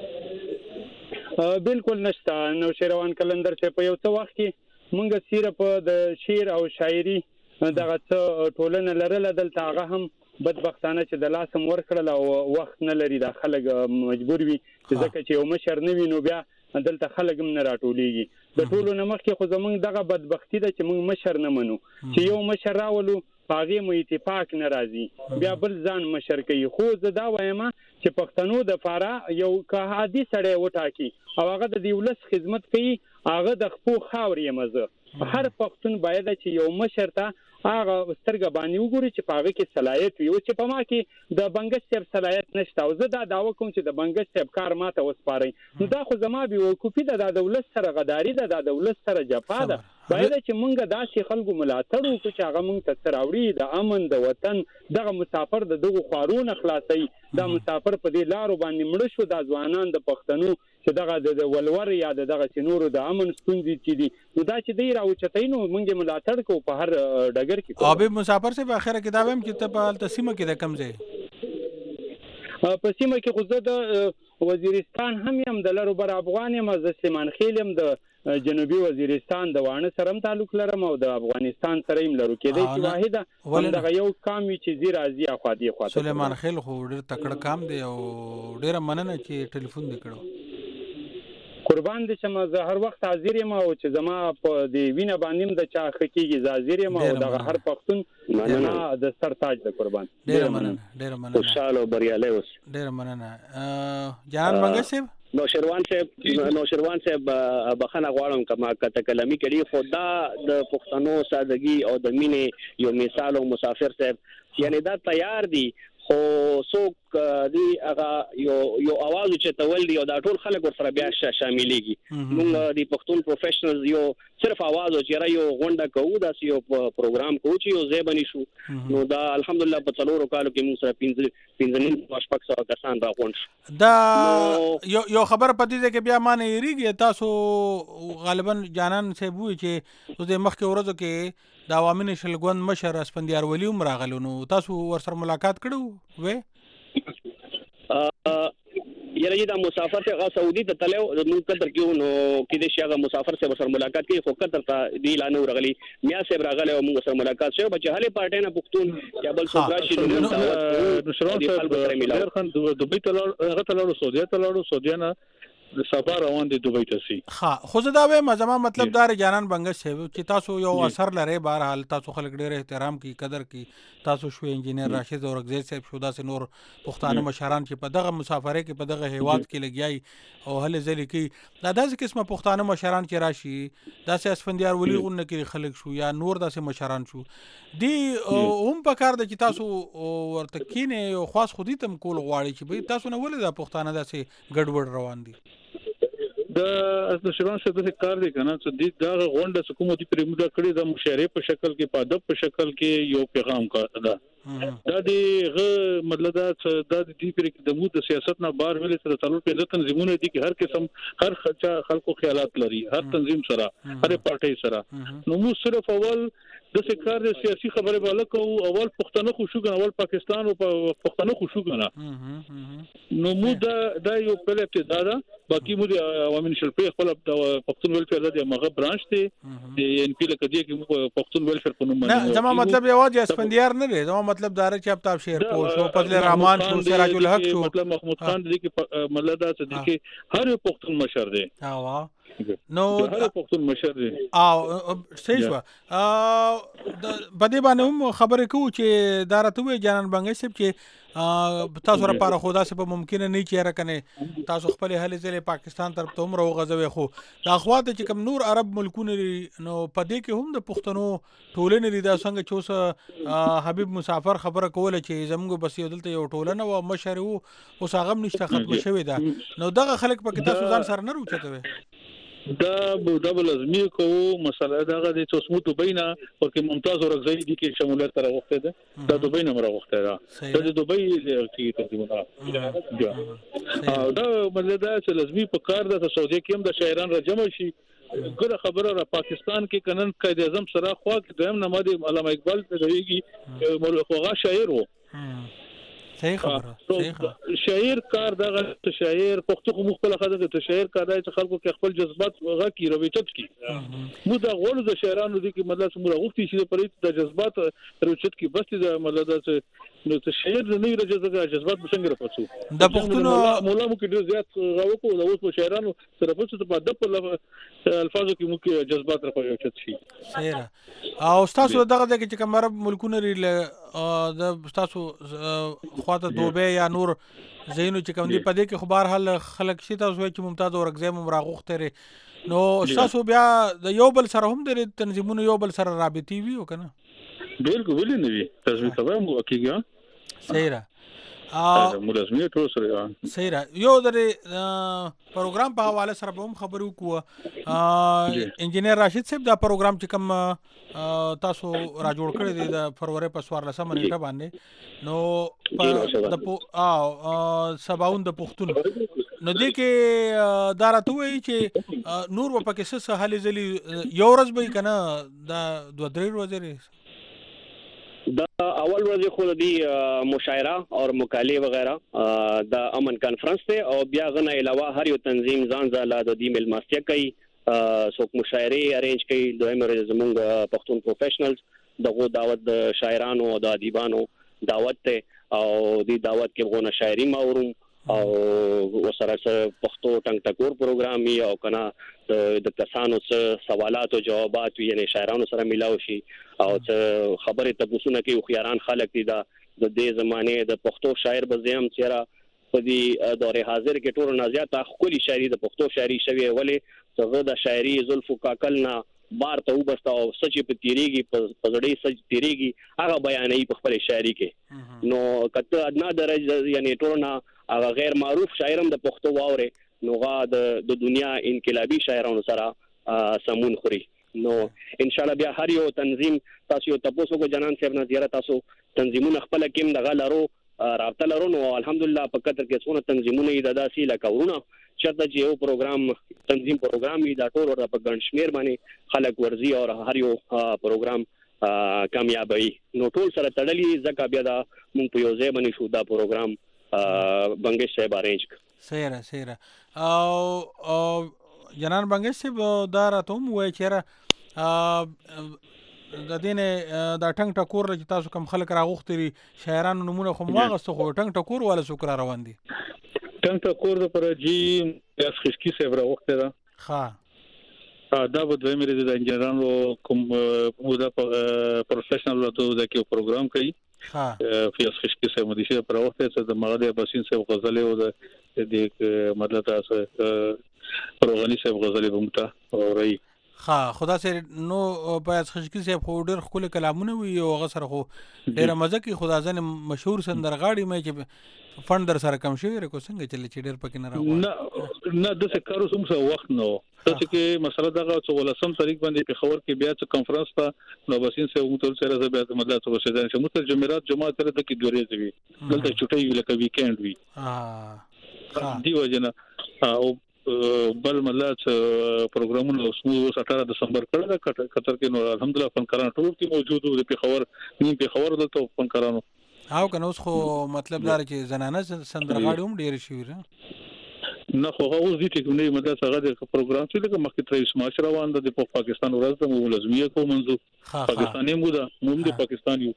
بالکل نشته نو شیروان کلندر چې په یو څه وخت کې مونږ صرف د شعر او شاعري دغه څه ټولنه لرله دلته هغه هم بدبختانه چې د لاسم ورکړل او وخت نه لري د خلک مجبور وي چې ځکه چې یو مشر نه وي نو بیا دلته خلک هم نه راټولېږي د ټولو نه مخکې خو زمونږ دغه بدبختي ده چې مونږ مشر نه منو چې یو مشر راولو هغې مو اتفاق نه راځي بیا بل ځان مشر کوي خو زه دا وایم چې پښتنو دپاره یو که عادي سړی وټاکي او هغه د دې ولس خدمت کوي هغه د خپو خاورې یم زه هر پښتون باید چې یو مشر ته هغه سترګه باندې وګوري چې په هغه کې صلاحیت وي او چې په ما کې د بنګش صاحب صلاحیت نشته او زه دا دعوه کوم چې د بنګش صاحب کار ماته وسپارئ نو دا خو زما بیوقوفي ده د دولت سره غداري ده د دولت سره جفا ده باید چې مونږ داسې خلکو ملاتړ وکړو چې هغه مونږ ته څه راوړي د امن د وطن دغه مسافر د دغو خوارونه خلاصوي دا مسافر په دې لارو باندې مړه شو دا ځوانان د پښتنو چې دغه د ولور یا دغه چې نورو د امن ستونزې چې دي نو دا چې دی راوچتای نو مونږ ملاتړ کوو په هر ډګر کې حبیب مسافر سے په اخره کې دا وایم چې ته په تسمه کې د کم ځای په سیمه کې خو زه د وزیرستان هم یم د لرو بر افغان یم زه سلیمان خیل یم د جنوبي وزیرستان د وانه سره هم تعلق لرم او د افغانستان سره هم لرو کېدای چې واحده دغه یو کام چې زی راځي اخوادي خواته سلیمان خیل خو ډېر تکړه کام دی او ډېر مننه چې ټلیفون وکړو قربان دي چې زه هر وخت حاضر یم او چې زما په دې وینه باندې د چا خکېږي زه حاضر یم او دغه هر پښتون مننه د سر تاج د قربان ډېر مننه خوشاله او بریالی اوس ډېر مننه جان منګ صاحب نوشروان صاحب بخنه غواړم کما کته کلمي کړي خدا د پښتنو سادهګي او د مینې یو مثال او مسافر صاحب یعنی دا تیار دي خو څوک دی هغه یو आवाज چې تول دی او دا ټول خلک ورسره بیا شاملېږي موږ د پښتون پروفیشنلز یو صرف आवाज او چې یو غونډه کوو دا یو پروګرام کوو چې یو ځای بنی شو نو دا الحمدلله په څلورو کالو کې موږ سره 15 کسان راغونډ دا یو خبر پدې ده کې بیا معنی یریږي تاسو غالبا جانان صاحب وی چې د مخکې ورځو کې د عوامي نشل ګوند مشر اسفندیار ولی هم راغلو نو تاسو ورسره ملاقات کړو وې یره دا مسافر څنګه سعودي ته تلو موږ قطر کې نو کې د شاګه مسافر سره ملاقات کوي خو قطر ته دی اعلان ورغلی میا سره راغله او موږ سره ملاقات شوه بچ هله پارټي نه پښتون یا بل څوک راشي نو شروع خان دوبۍ ته هغه ته لاړو سعودي ته لاړو سعودي نه سبا روان دي دوبۍ ته سي خو زه دا وایم زما مطلب دار جانان بنګش صاحب چې تاسو یو اثر لري بهر حال تاسو خلک ډېر احترام کی قدر کی تاسو شو انجینر راشد اورګزی صاحب شو دا سه نور پښتانه مشران چې په دغه مسافرې کې په دغه هیواد کې لګیای او هله ځلې کې دا داسې قسمه پښتانه مشران چې راشي داسې اسفندیار ولی غون کې خلک شو یا نور داسې مشران شو دی هم په کار د چې تاسو ورته کینه خاص خودی تم کول غواړي چې به تاسو نه ولې د پښتانه داسې ګډوډ روان دي د شروع څخه د کار دی کنه چې دا غونډه حکومتي پریمودا کړی د مشارې په شکل کې په ادب په شکل کې یو پیغام کا دا دی مطلب دا د دې پر کې د مو د سیاست نه بار ویل سره تعلق په تنظیمونه دي چې هر قسم هر خلکو خیالات لري هر تنظیم سره هر پارټي سره نو مو صرف اول د سکار د سیاسي خبره بالا کو اول پښتنو خوشوګن اول پاکستان او پښتنو خوشوګن نو مو دا یو په ابتدا ده باقي مو د عوامي نشل په خپل پښتون ویلفیر د مغه برانچ ته د ان پی لکه دی کې پښتون ویلفیر په نوم نه زما مطلب یو واجه اسفندیار نه دی زما مطلب دار چې اب تاب شهر پوسو فضل الرحمن شو سراج الحق شو مطلب محمود خان دی کې مطلب دا چې کې هر پښتون مشر دی نو هر پښتون مشر دی او صحیح وا په دې باندې هم خبرې کوو چې دارته جانان بنګ صاحب چې تاسو لپاره خدا سه په ممکن نه چیرې کنه تاسو خپل هلي ځلې پاکستان طرف ته عمره غزوي خو دا اخواته چې کم نور عرب ملکونه نو په دې کې هم د پښتنو ټولنې لري دا څنګه چوس حبیب مسافر خبره کوله چې زموږ بس یو دلته یو ټولنه و مشر وو اوس هغه نشته ختم شوی دا نو دغه خلک په کې تاسو ځان سره نه روچته وي دا لازمي کوو مسله دغه د څوسمو دوبۍ نه او کې ممتاز ورغزي دي کې شمولیت راغوښته ده دا دوبۍ نه راغوښته ده د دوبۍ کې ترجمه دا مطلب دا چې لازمي په کار د سعودي کې هم د شاعران راجمع شي ګره خبره را پاکستان کې قانون قائد اعظم سره خوا کې دویم نماده علامه اقبال ته دیږي مولخوغه شاعر وو صحیح خبره شاعر کار دغه شاعر پښتو مختلف خدای ته شاعر کار دی چې خلکو کې خپل جذبات غا کی رويچت کی مو دا غوړ د شاعرانو دي کې مطلب موږ غوښتي چې په د جذبات رويچت کی بس د مطلب د نو ته شاعر نه یې جذبات څنګه راپڅو د پښتونو مولا مو کې ډیر زیات غاوکو د اوس شاعرانو سره په په د الفاظو کې مو کې جذبات راپڅو شي صحیح او تاسو دغه چې کوم عرب ملکونه لري د تاسو خواته دوبه یا نور زینو چې کوم دی په دې کې خو بهر حال خلک شي تاسو چې ممتاز اورګزی مراغوخته نو تاسو بیا د یو بل سره هم د تنظیمونو یو بل سره رابطي وي او کنه بالکل ولې نه وي تاسو کومه مو کېږي صحیح را ملازمي ټول سره صحیح را یو د پروګرام په حواله سره به هم خبرو کوه انجینیر راشد صاحب دا پروګرام چې کوم تاسو را جوړ کړی دی د فروری په 14 نیټه باندې نو د سباون د پښتون نو دې کې دا راته وایي چې نور په کې څه حالې ځلې یو ورځ به کنه دا 2-3 ورځې دا اول ورځ خو د مشاعره او مقاله وغیرہ د امن کانفرنس ته او بیا غنه علاوه هر یو تنظیم ځان ځاله د دې ملمستیا کوي څوک مشاعره ارینج کوي دویم ورځ زمونږ پښتون پروفیشنلز دغه دعوت د شاعرانو او د ادیبانو دعوت ته او د دعوت کې غونه شاعري ماورم او وسره پښتو ټنګ ټکور پروګرام او کنه د کسانو څخه سوالات او جوابات یعنی شاعرانو سره ملاو شي او خبره تبوسونه کې خياران خلک دي د دې زمانه د پښتو شاعر بزیم چیرې په دې دوره حاضر کې ټول نازیات خولي شاعري د پښتو شاعري شوی ولې څنګه د شاعري زلفو کاکل نه بار ته وبستا او سچ په تیریږي په زړې سچ تیریږي هغه بیانې په خپل شاعري کې نو کته ادنا درجه یعنی ټول هغه غیر معروف شاعرم د پښتو واوري نو غا د دنیا انقلابی شاعرانو سره سمون خوري نو ان شاء الله بیا هر یو تنظیم تاسو یو تاسو کو جنان صاحب نه زیارت تاسو تنظیمونه خپل کېم دغه لارو رابطه لرو نو الحمدلله په قطر کې څونه تنظیمونه د داسې لکورونه چرته چې یو پروګرام تنظیم پروګرام دا ټول په ګڼشمیر باندې خلک ورزي او هر یو پروګرام کامیابی نو ټول سره تړلې ځکه بیا دا مونږ په یو ځای باندې شو دا پروګرام بنگش صاحب ارینج صحیح او جنان بنگش صاحب دا راتوم وای چیرې د دینه دا ټنګ ټکور چې تاسو کوم خلک راغوختري شاعرانو نمونه خو واغسته خو ټنګ ټکور ولا شکر روان دي ټنګ ټکور د پر جی یاس خشکی صاحب راغوخته دا ها دا به دوی مې د انجینرانو کوم مودا پروفیشنل ته د کې پروګرام کوي ها فیاس خشکی صاحب مدیشه پر وخت ته د مغرب باسین صاحب غزل او د مطلب تاسو روغنی صاحب غزل بمتا او رہی ها خدا سره نو پاس خشکی صاحب خو ډېر خپل کلامونه وی او غسر خو ډېر مزه کی خدا ځنه مشهور سندرغاړي مې چې فند در سره کم شوی رکو څنګه چلی چې ډېر پکې نه راو نه د څه کارو سم څه وخت نو چې کې مسله دغه څو ولسم طریق باندې په خبر کې بیا څه کانفرنس ته نو باسین سه موږ سره زه بیا مطلب څه وشیدل چې موږ جمعرات جمعه سره د کې دوره زوي دلته چټي لکه ویکند وی دی وجنه او بل ملت پروګرامونه اوس 18 دسمبر کړه قطر کې نو الحمدلله فنکاران ټول کې موجود وو په خبر نیم په خبر دلته فنکارانو او کنه اوس خو مطلب دا چې زنانه سندرغاړي هم ډېر شي نه خو اوس دي چې نه مدد څنګه د پروګرام چې لکه مخکې ترې سماش روان د پاکستان ورځ د ملازميه کو منځو پاکستاني مودا موږ د پاکستان یو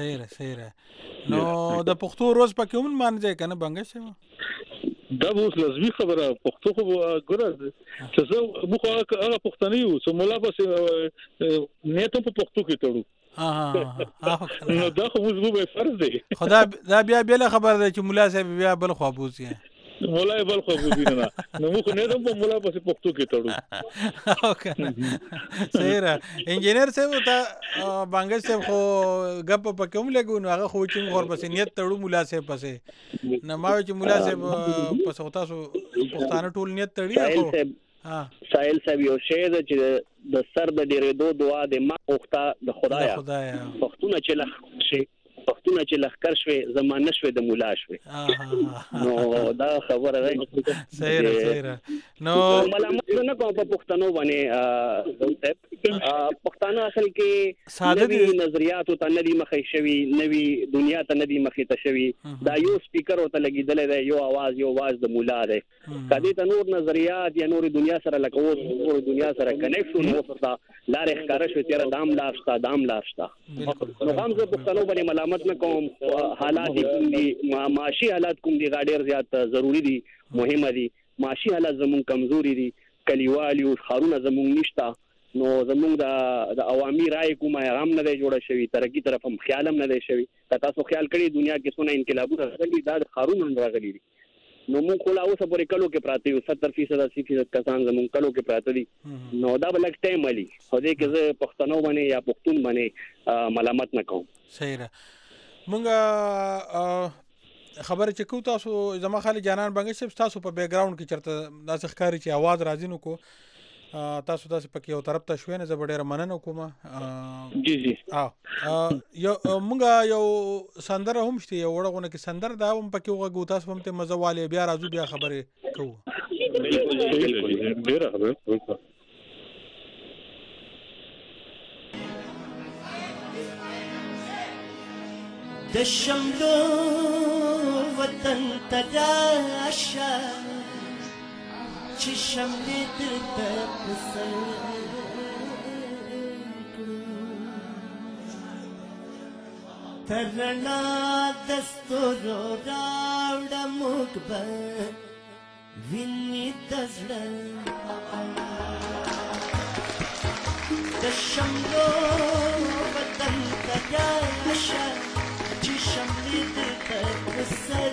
صحیح نو د پښتو روز پکې هم مانځي کنه بنګش دا اوس لازمي خبره پښتو خو ګره چې زه مخ هغه پښتني یو چې مولا بس نیته په پښتو کې تړو نو دا خو موږ به فرض دی خدا دا بیا خبر ده چې مولا صاحب بیا بل خو بوزي مولا بل خو بوزي نه نو موږ نه د مولا بس پښتو کې تړو او کنه صحیح انجینیر صاحب ته بنگش صاحب خو غپ په کوم لګو نو هغه خو چې غور بس نیت تړو مولا صاحب پسې نه ما چې مولا صاحب پس تاسو پښتانه ټول نیت تړي سائل صاحب یو شی چې د سر د ډیرېدو دعا د ما وخته د خدایا پښتون چې لخر شوي زمانه شوي د مولا شوي نو دا خبره ده صحیح نو ملامت نه کوم په پښتنو باندې پښتانه اصل کې ساده نظریات ته ندي مخې شوي نوي دنیا ته ندي مخې ته شوي دا یو سپیکر ته لګیدل دی یو आवाज د مولا دی کدي ته نور نظریات یا نور دنیا سره لکه نور دنیا سره کنیکشن وستا لارې ښکارا شو تیر دام لاشتا نو هم زه پښتنو باندې ملامت نه کوم حالات دي معاشي حالات کوم دي غاډیر زیات ضروری دي مهمه دي معاشي حالات زمون کمزوري دي کلیوالي او خارونه زمون نشتا نو زمون د عوامي رائے کومه هم نه جوړه شوی ترقی طرف هم خیال هم نه شوی تاسو خیال کړئ دنیا کې څونه انقلابونه راغلي دا خارونه راغلي نو موږ کولا اوسه پورې کلو کې پراته یو 70% 80% کسان زمون کلو کې پراته دي نو دا بلک ټایم علي خو دې کې زه پښتنو باندې یا پښتون باندې ملامت نه کوم صحیح را مونږه خبره چې کو تاسو زما خالي جانان بنګ شپ تاسو په بیک گراوند کې چرته داسې ښکاری چې आवाज راځي نو کو تاسو پکې یو طرف ته شوې نه زه ډېر مننه کوم جی یو مونږه یو سندره هم شته یو وړغونه کې سندره دا هم پکې وغو تاسو هم ته مزه والي بیا راځو بیا خبره کوو بالکل ډېر خبره د شملو وطن تراشا چې شملې درته پسر ترنا دستورو راوړه موږ به ویني د زړه د شملو وطن تراشا چې شملې درته پسر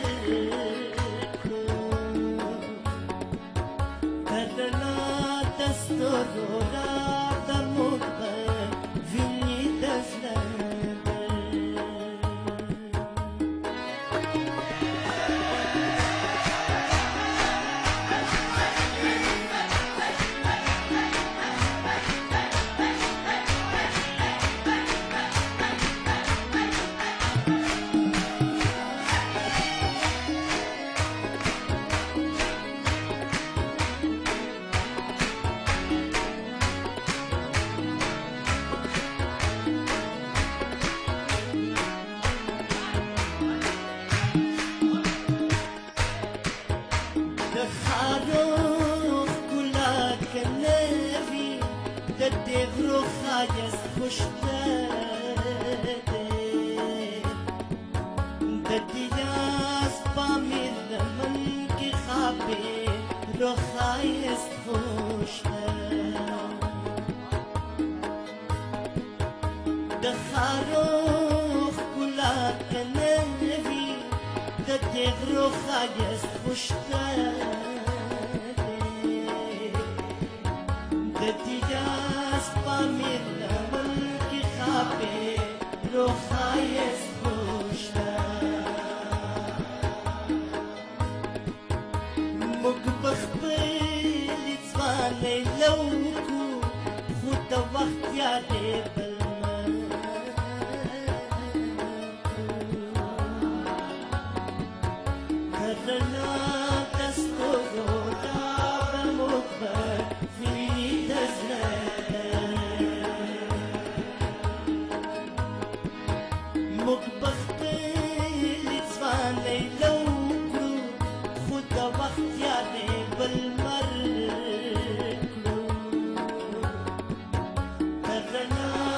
Rana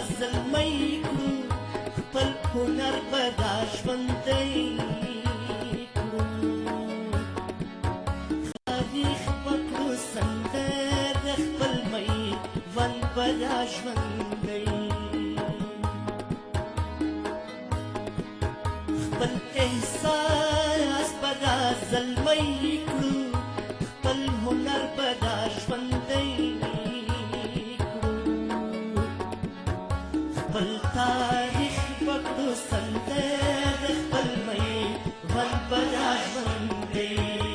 زلمی کړو خپل هنر به دا ژوندی کړو تاریخ به کړو سندر خپل میوند به دا ژوندی خپل احساس به دا زلمی کړو خپل هنر به دا ژوندی تاریخ پکړو سندر خپل میوند به دا ژوندی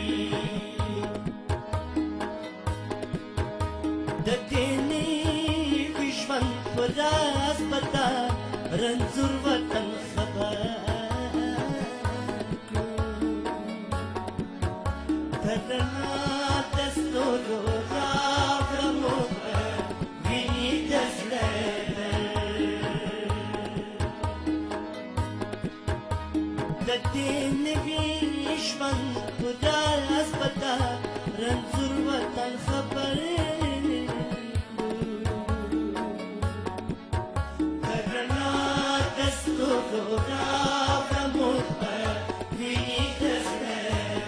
د دې نوي ژوند په راز به دا رنځور وطن خبر کړو د رڼا د ستورو راوړه موږ ویني د زړه د دې نوي ژوند په راز به دا رنځور وطن خبر د رڼا د ستورو راوړه موږ ویني د زړه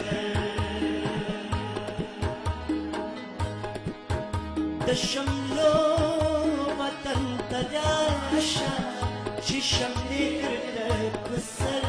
د شملو وطن ته راشه چې شملې کړه په سر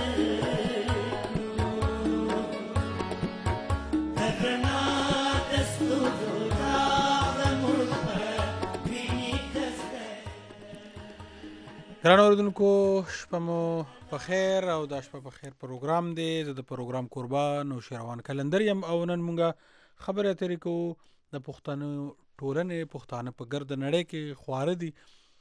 ګرانو اوریدونکو شپه مو په خیر او دا شپه په خیر پروګرام دی زه د پروګرام قربان او شیروان کلندر یم او نن مونږه خبره اترې کوو د پښتنو ټولنې پښتانه په ګرد نړۍ کې خواره دي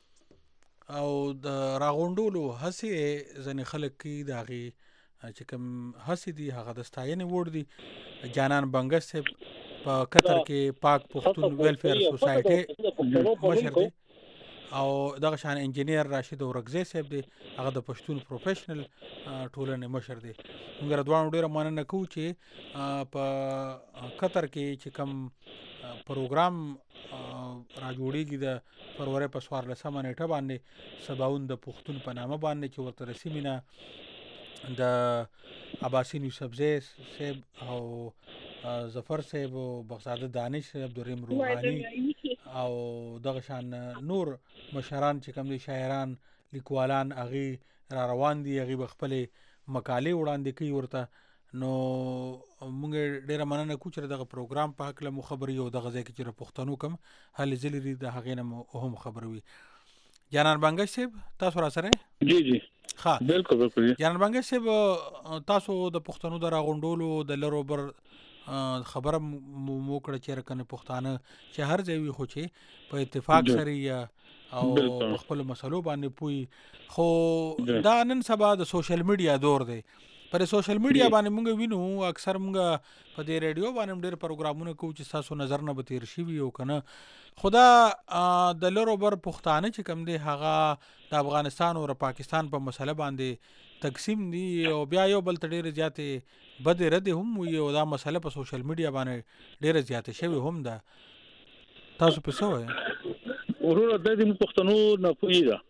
او د راغونډولو هڅې ځینې خلک کوي د هغې چې کوم هڅې دي هغه د ستاینې وړ دي جانان بنګس صاحب په قطر کې پاک پښتون ویلفیر سوسایټي مشر دی او دغه شان انجینیر راشد اورګزی صاحب دی هغه د پښتون پروفیشنل ټولنې مشر دی موږ دوه ډیره مننه کوو چې په قطر کې چې کوم پروګرام را جوړیږي د فروری په 14 نیټه باندې سباون د پښتون په نامه باندې چې ورته رسمینا د عباسین یوسفزی صاحب او ظفر صاحب او بغزاده دانش عبدالرحیم روحانی او دغه شان نور مشران چې کوم دي شاعران لیکوالان هغه را روان دي هغه خپل مقالې وړاندې کوي ورته نو موږ ډیره مننه کوو چې دغه پروګرام په حق له خبري او دغه ځای کې چې پښتنو کوم هلي ځلې د هغه نه هم خبروي جانان بنګش صاحب تاسو را سره جی جی ها بالکل بالکل جانان بنګش صاحب تاسو د پښتنو د راغونډولو د لروبر خبره مو کړه چې رکنه پښتانه چې هر ځای وي خو چې په اتفاق سره یا او خپل مسلو باندې پوي خو دا نن سبا د سوشل میډیا دور دی پر سوشل میډیا باندې موږ وینو اکثر موږ په دې ریډیو باندې ډېر پروګرامونه کوو چې تاسو نظر نه به تیر شي وي او کنه خدا د لروبر پښتانه چې کم دی هغه د افغانستان او پاکستان په مسله باندې تقسیم دي او بیا یو بل ډېر زیاتې بد رد هم وي او دا مسله په سوشل میډیا باندې ډېر زیاتې شوی هم ده تاسو په څه وایي ورور د دې پښتنو نه پوهیږي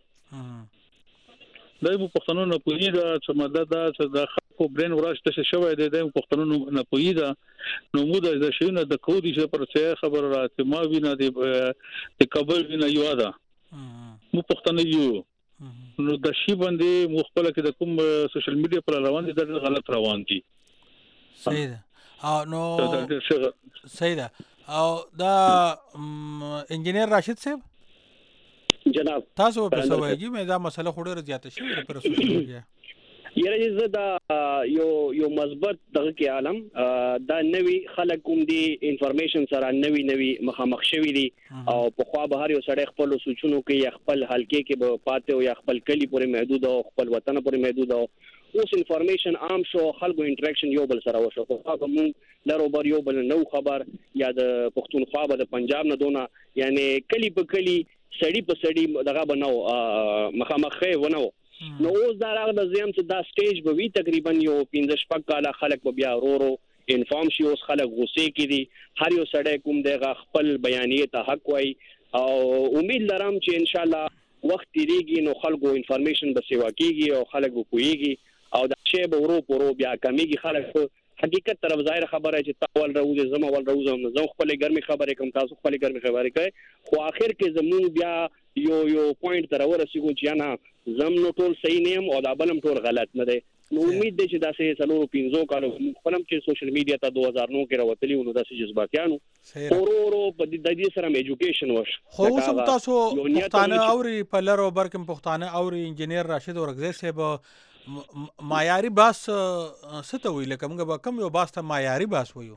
دایو پښتنو نه پوهیږي چې مدد دا د خلکو برین وراشته شوی دی د پښتنو نه پوهیږي نو موږ د شینو د کودي چې پر څه خبر راځي ما وینا د کابل وینا یو ده مو پښتنو یو نو د شی باندې مخبل کې د کوم سوشل میډیا پر روان دي د غلط روان دي صحیح ده او نو صحیح ده او دا انجینیر راشد صاحب جناب تاسو په څه وایي مې دا مسله خوړه زیاته شوې پر سوشل میډیا یره زه دا یو مثبت دغه کې عالم دا نوی خلک کوم دي انفارمیشن سره نوی مخامخ شوی دي او په خوا به هر یو سړی خپل سوچونو کې خپل حلقې کې به پاتې او خپل کلی پورې محدود او خپل وطن پورې محدود او اوس انفارمیشن عام شو خلکو انټریکشن یو بل سره وشو خو هغه مونږ لروبر یو بل نو خبر یا د پښتونخوا به د پنجاب نه دونه یعنی کلی په کلی سړی په سړی دغه بنو مخامخ ونه نو اوس دا راغله د زم چې دا سټیج به وی تقریبا یو 15 کاله خلک به بیا ورو انفارم شي اوس خلک غوسه کړي هر یو سړی کوم دغه خپل بیانیه ته حق وای او امید لرم چې ان شاء الله وخت تیریږي نو خلکو انفارمیشن به سیوا کیږي او خلک به پوهیږي او دا شی به ورو بیا کمیږي. خلک حقیقت طرف ظاهر خبره چې تاول راوځي زما ول راوځم زه خپل ګرمي خبره کوم تاسو خپل ګرمي خبره کوي خو اخر کې زمون بیا یو پوینټ تر ورسېږو چې نه زم نو ټول صحیح نیم او دا بلم ټول غلط نه دی. نو امید دی چې داسې څلور 15 کالو خپلم چې سوشل میډیا ته 2009 کې راوتلی نو داسې جذباتيانو ورو په دې سره ایجوکیشن وش خو اوس تاسو پښتانه اوري په لارو برکم پښتانه اوري انجینیر راشد ورغزی صاحب معیاري باس څه ویل کومه کم یو باس ته معیاري باس ویو.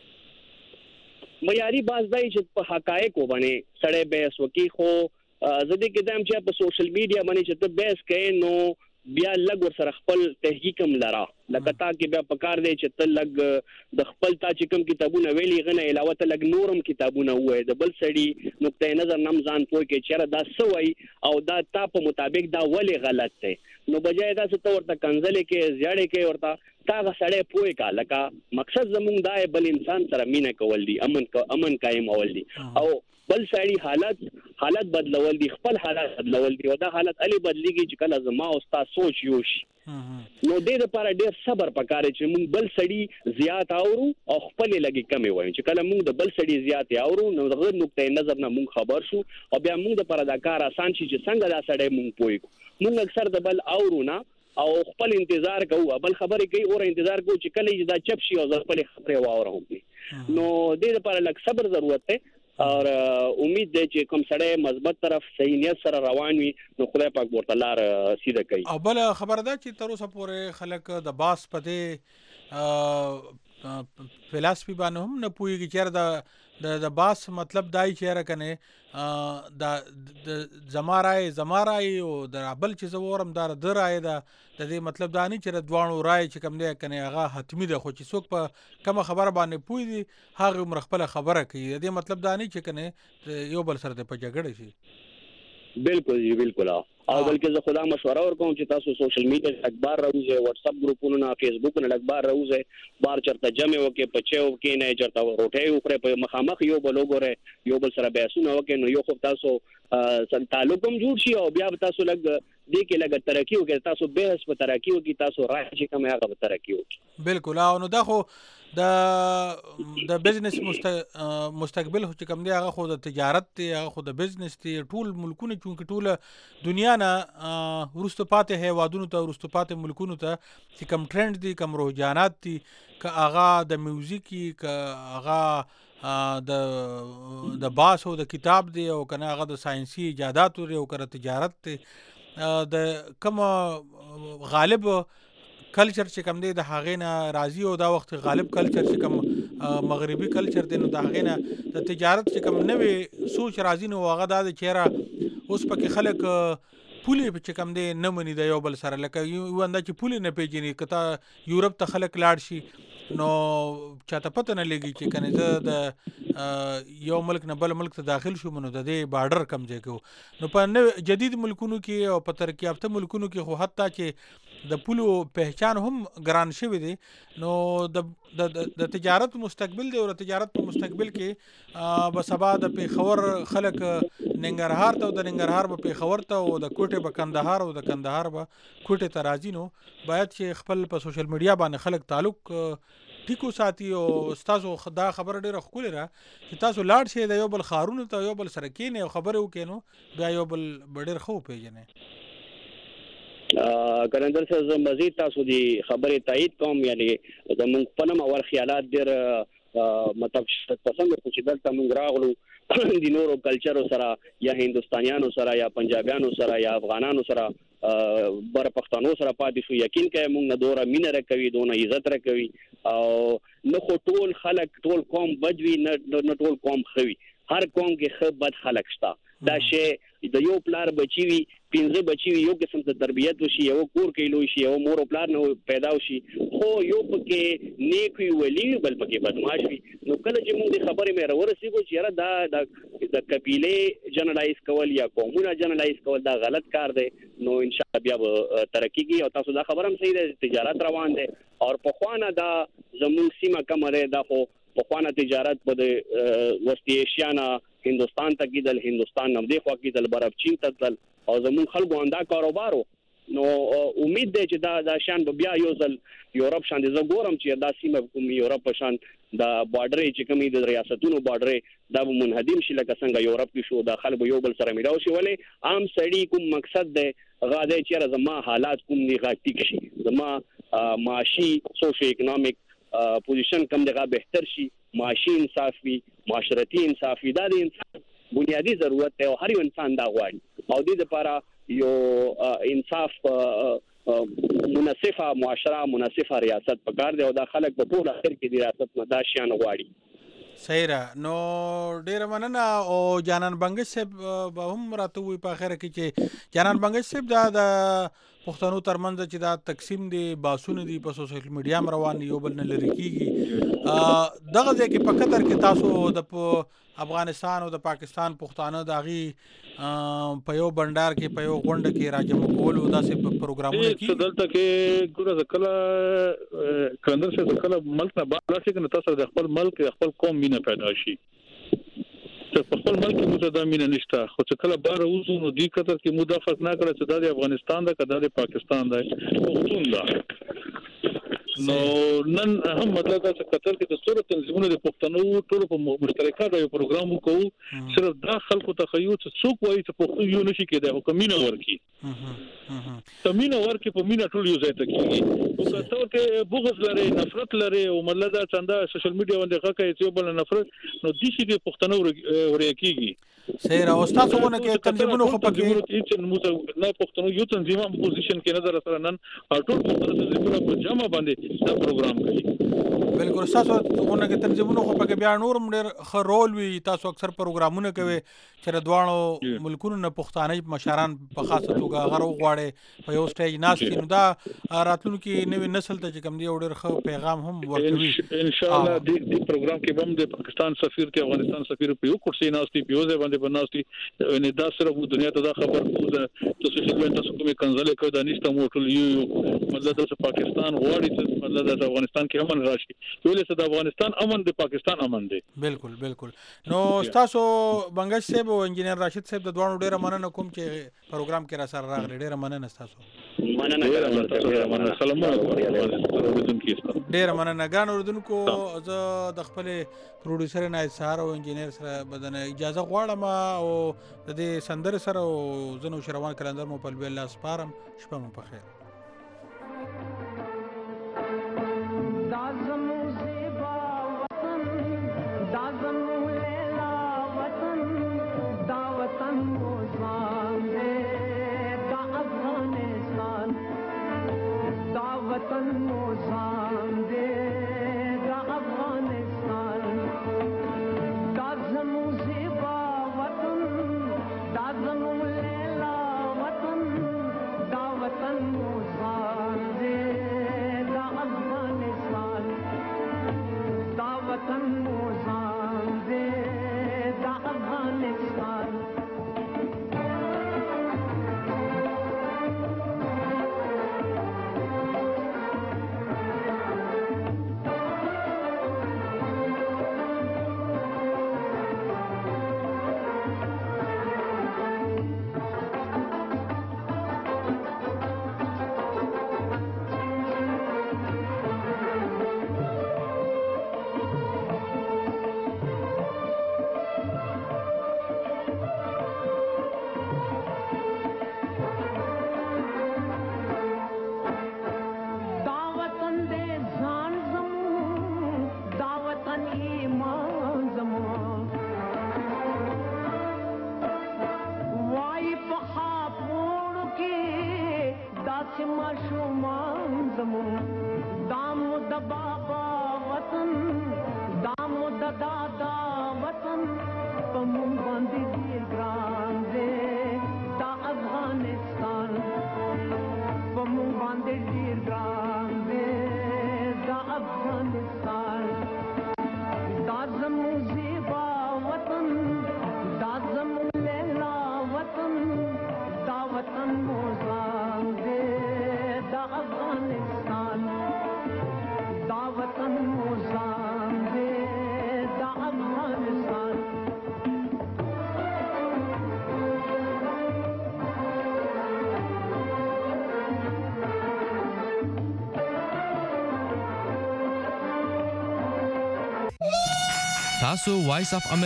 معیاري باس دای چې په حقایق باندې سړی بحث وکي خو زدي کدام چې په سوشل میډیا باندې چې ته بحث کوي نو بیا لګ ور سره خپل تحقیق هم لرا لکه تا کې بیا پکار دی چې ته لګ د خپل تا چې کوم کتابونه ویلي غنه علاوه ته لګ نورم کتابونه وای د بل سړي نقطه نظر نم ځان پوي کې چیرې دا سوي او دا تا په مطابق دا ولې غلط دی نو بجای دا څه ورته کنځلې کې زیاړې کې ورته تا غسړې پوي کا لکه مقصد زمونږ دا بل انسان سره مینه کول دي امن قائم اول دي او بل سړي حالت بدلول دي خپل حالت بدلول دي او دا حالت علي بدليږي چې کله زما او تاسو سوچ یوش نو دې لپاره ډېر صبر پکاره چې موږ بل سړي زیات اورو او خپل لګي کمی وایو چې کله موږ د بل سړي زیات اورو نو دغه نقطه نظر نه موږ خبر شو او بیا موږ د لپاره دا کار آسان شي چې څنګه دا سړی موږ پوي موږ اکثر د بل اورو نه او خپل انتظار کوو بل خبرې کوي او انتظار کوو چې کله دا چپ شي او خپل خبرې واورو نو دې لپاره لږ صبر ضرورت دی اور امید دی چې کوم سړی مثبت طرف صحیح نیت سره روان وي نو خدای پاک ورته لار سیده کوي. او بل خبره ده چې تر اوسه پورې خلک د باس پته فلسفي باندې هم نه پوهیږي چې د باس مطلب دای چې راکنه د زمارای او د بل چې زورم دار درای د دې مطلب دا نه چې دوانو رای چې کم دی کنه هغه حتمی ده خو چې څوک په کوم خبره باندې پوي دي هغه عمر خپل خبره کوي د دې مطلب دا نه چې کنه یو بل سره په جګړه شي. بالکل جی بالکل او بلکې زه خدا مشوره ورکوم چې تاسو سوشل میډیا اخبار راوځي واتس اپ ګروپونو نه فیسبوک نه اخبار راوځي بار چرته جمع وکي پچو کې نه چرته روټي وکړي په مخامخ یو بل وګوره یو بل سره بحثونه وکړي نو یو خو تاسو سره تعلق هم جوړ شي او بیا تاسو لګ دې کې لګ ترقی وکړي تاسو بحث په ترقی وکړي تاسو راځي چې کوم هغه په ترقی وکړي. بالکل نو دا خو د بزنس مستقبل چې کوم دی هغه خو د تجارت دی هغه خو د بزنس دی ټول ملکونه چونکه ټول دنیا نه ورستو پاتې هیوادونو ته ورستو پاتې ملکونو ته چې کوم ټرند دي کوم رجحانات دي که هغه د میوزیکي که هغه د باس او د کتاب دی او کنه هغه د ساينسي ایجادات او کړه تجارت دی د کوم غالب کلچر چې کوم دی د هغه نه راضي او دا وخت غالب کلچر چې کوم مغربي کلچر دی نو د هغه نه د تجارت چې کوم نوې سوچ راضي نو هغه د چیرې اوس پکې خلک پولی چې کوم دی نه مني د یو بل سره لکه یو انده چې پولی نه پیژني کته یورپ ته خلک لاړ شي نو چاته پته نه لګي چې کنه زه د یو ملک نه بل ملک ته داخل شوم نو د دې بارډر کم ځای کو نو په جدید ملکونو کې او په ترقی یافته ملکونو کې خو حتی چې د پولو پہچان هم ګران شوی دی نو د تجارت مستقبل دی او د تجارت په مستقبل کې به سبا د پیښور خلک ننګرهار ته او د ننګرهار په پیښور ته او د کوټه په کندهار او د کندهار په کوټه ته راځي نو باید چې خپل په سوشل میډیا باندې خلک تعلق ټیکو ساتي او تاسو خدا خبر ډیره خپل را چې تاسو لاړ شئ د یو بل خارونو ته یو بل سره کینې او خبرو کینو بیا یو بل ډیر خو پیژنې. ګرندر سره مزید تاسو دی خبرې تایید کوم یعنی زموږ په نوم اور خیالات ډیر مطلب څنګه چې دلته موږ راغلو د نورو کلچر سره یا هندستانیانو سره یا پنجابیانو سره یا افغانانو سره بر پښتنو سره پاتې شو یقین کوي موږ نه دوره مینه راکوي دونه عزت راکوي او نه خو ټول خلک ټول قوم بدوي نه ټول قوم خوي هر قوم کې خو بد خلک شته دا شی د یو پلار بچی وي 15 بچی وي یو قسم ته تربیت وشي یو کور کې لوي شي یو مور او پلار نو پیدا وشي خو یو پکې نیک وی ولی بل پکې بدمعاش وي نو کله چې موږ د خبرې مې راورسېږو چې یاره دا د قبیله جنرالایز کول یا قومونه جنرالایز کول دا غلط کار دی نو ان شاء الله بیا به ترقی کی او تاسو دا خبره هم صحیح ده تجارت روان ده او په خوانه دا زموږ سیمه کومه ده دا خو په خوانه تجارت په وسطی ایشیا نه هندستان ته کېدل، هندستان نه د خوا کېدل، برف چین ته تل، او زمون خلکو اندا کاروبارو. نو امید دی چې دا شان بیا یو ځل یورپ شان دي. زه ګورم چې دا سیمه کوم یورپ شان د بارډر چې کومې د ریاستونو بارډر دا منهدم شي لکه څنګه یورپ کې شو، د خلکو یو بل سره میلاو شي. ولې عام سړی کوم مقصد دی غاده چې زما حالات کوم نه غاټیک شي، زما معاشي سوشو اکونومیک پوزیشن کم دغه بهتر شي، معاشي انصاف وي، معاشرتي انصاف وي. دا د انسان بنیادی ضرورت دی او هر یو انسان دا غواړي. او دې لپاره یو انصاف منصفه معاشره، منصفه ریاست پکار دی او دا خلک په ټول اخر کې د ریاست نه دا شان غواړي. صحیح را. نو ډیر مننه. او جانان بنگش صاحب به هم راته وي په اخر کې چې جانان بنگش صاحب دا د پښتنو ترمنځ چې دا تقسیم دی باسونه دی په سوشل میډیا م روان یو بل نه لري کیږي، دغه ځای کې په قطر کې تاسو د افغانستان او د پاکستان پښتانه داغي په یو بندر کې په یو غونډه کې راجم کول او داسې پروګرامونه کې دلته کې ګوره ځکه کندر څخه ځکه ملک نه بهر شي کنه تاسو د خپل ملک خپل قوم مینه پیدا شي. چې په خپل ملک کې دا مینه نشته، خو چې کله بهر وځو نو دې قطر کې مودا فرق نه کړی چې د افغانستان دا کده د پاکستان دا پښتون دا. نو نن هم مطلب دا چې قطر کې د څورو تنظیمونو د پښتنو ټول په مشترکه دا یو پروګرام وکړو، صرف دا خلکو ته خیو چې څوک وایي چې پښتون یو نشي کېدای، حکومینه ورکی تمینه ورکی په مینا ټول یو ځای ته کیږي. او کته کې بغض لري، نفرت لري او مله دا څنګه سوشل میډیا باندې ښه کوي چې بل نفرت نو د شي د پښتنو ورکی کیږي. صحیح را. او تاسو ونه کې تنظیمونو خو پکې چې موږ نه پښتنو یو تنظیم هم پوزیشن کې نظر سره نن ټول پښتنو تنظیمونو په جمع باندې دا پروګرام کوي. بالکل. تاسو ونه کې تنظیمونو خو پکې بیا نور ډېر ښه رول وي، تاسو اکثر پروګرامونه کوي چې د دوانو ملکونو نه پښتانه مشران په خاصه توګه غره غواړي په یو سټیج ناست. نو دا راتلونکي نوې نسل ته چې کوم دی ډېر ښه پیغام هم ورکوي ان شاء الله. د پروګرام کې هم د پاکستان سفیر ته افغانستان سفیر په یو کرسي ناستي په یو ځای باندې بناستي نه دا صرف دنیا ته دا خبر کوزه ته سوشل میډیا تاسو کومه کنځلې کوي دا نشته موټل یو مطلب د پاکستان غواړي چې مطلب د افغانستان کې امن راشي، ولې د افغانستان امن د پاکستان امن دی. بالکل بالکل. نو تاسو بنگش صاحب او انجینر راشد صاحب د دوه ډیره مننه کوم چې پروګرام کې را سره راغلي. ډیره مننه تاسو. مننه. سلام. ډیره مننه ګان اوردونکو. زه د خپل پروډوسر نایت سهار او انجینر سره بدن اجازه غواړم او د دې سندر سره او زنو شروان کلندر مو په الله سپارم. شپه مو په خیر. Watan Mozambique تاسو وایس اف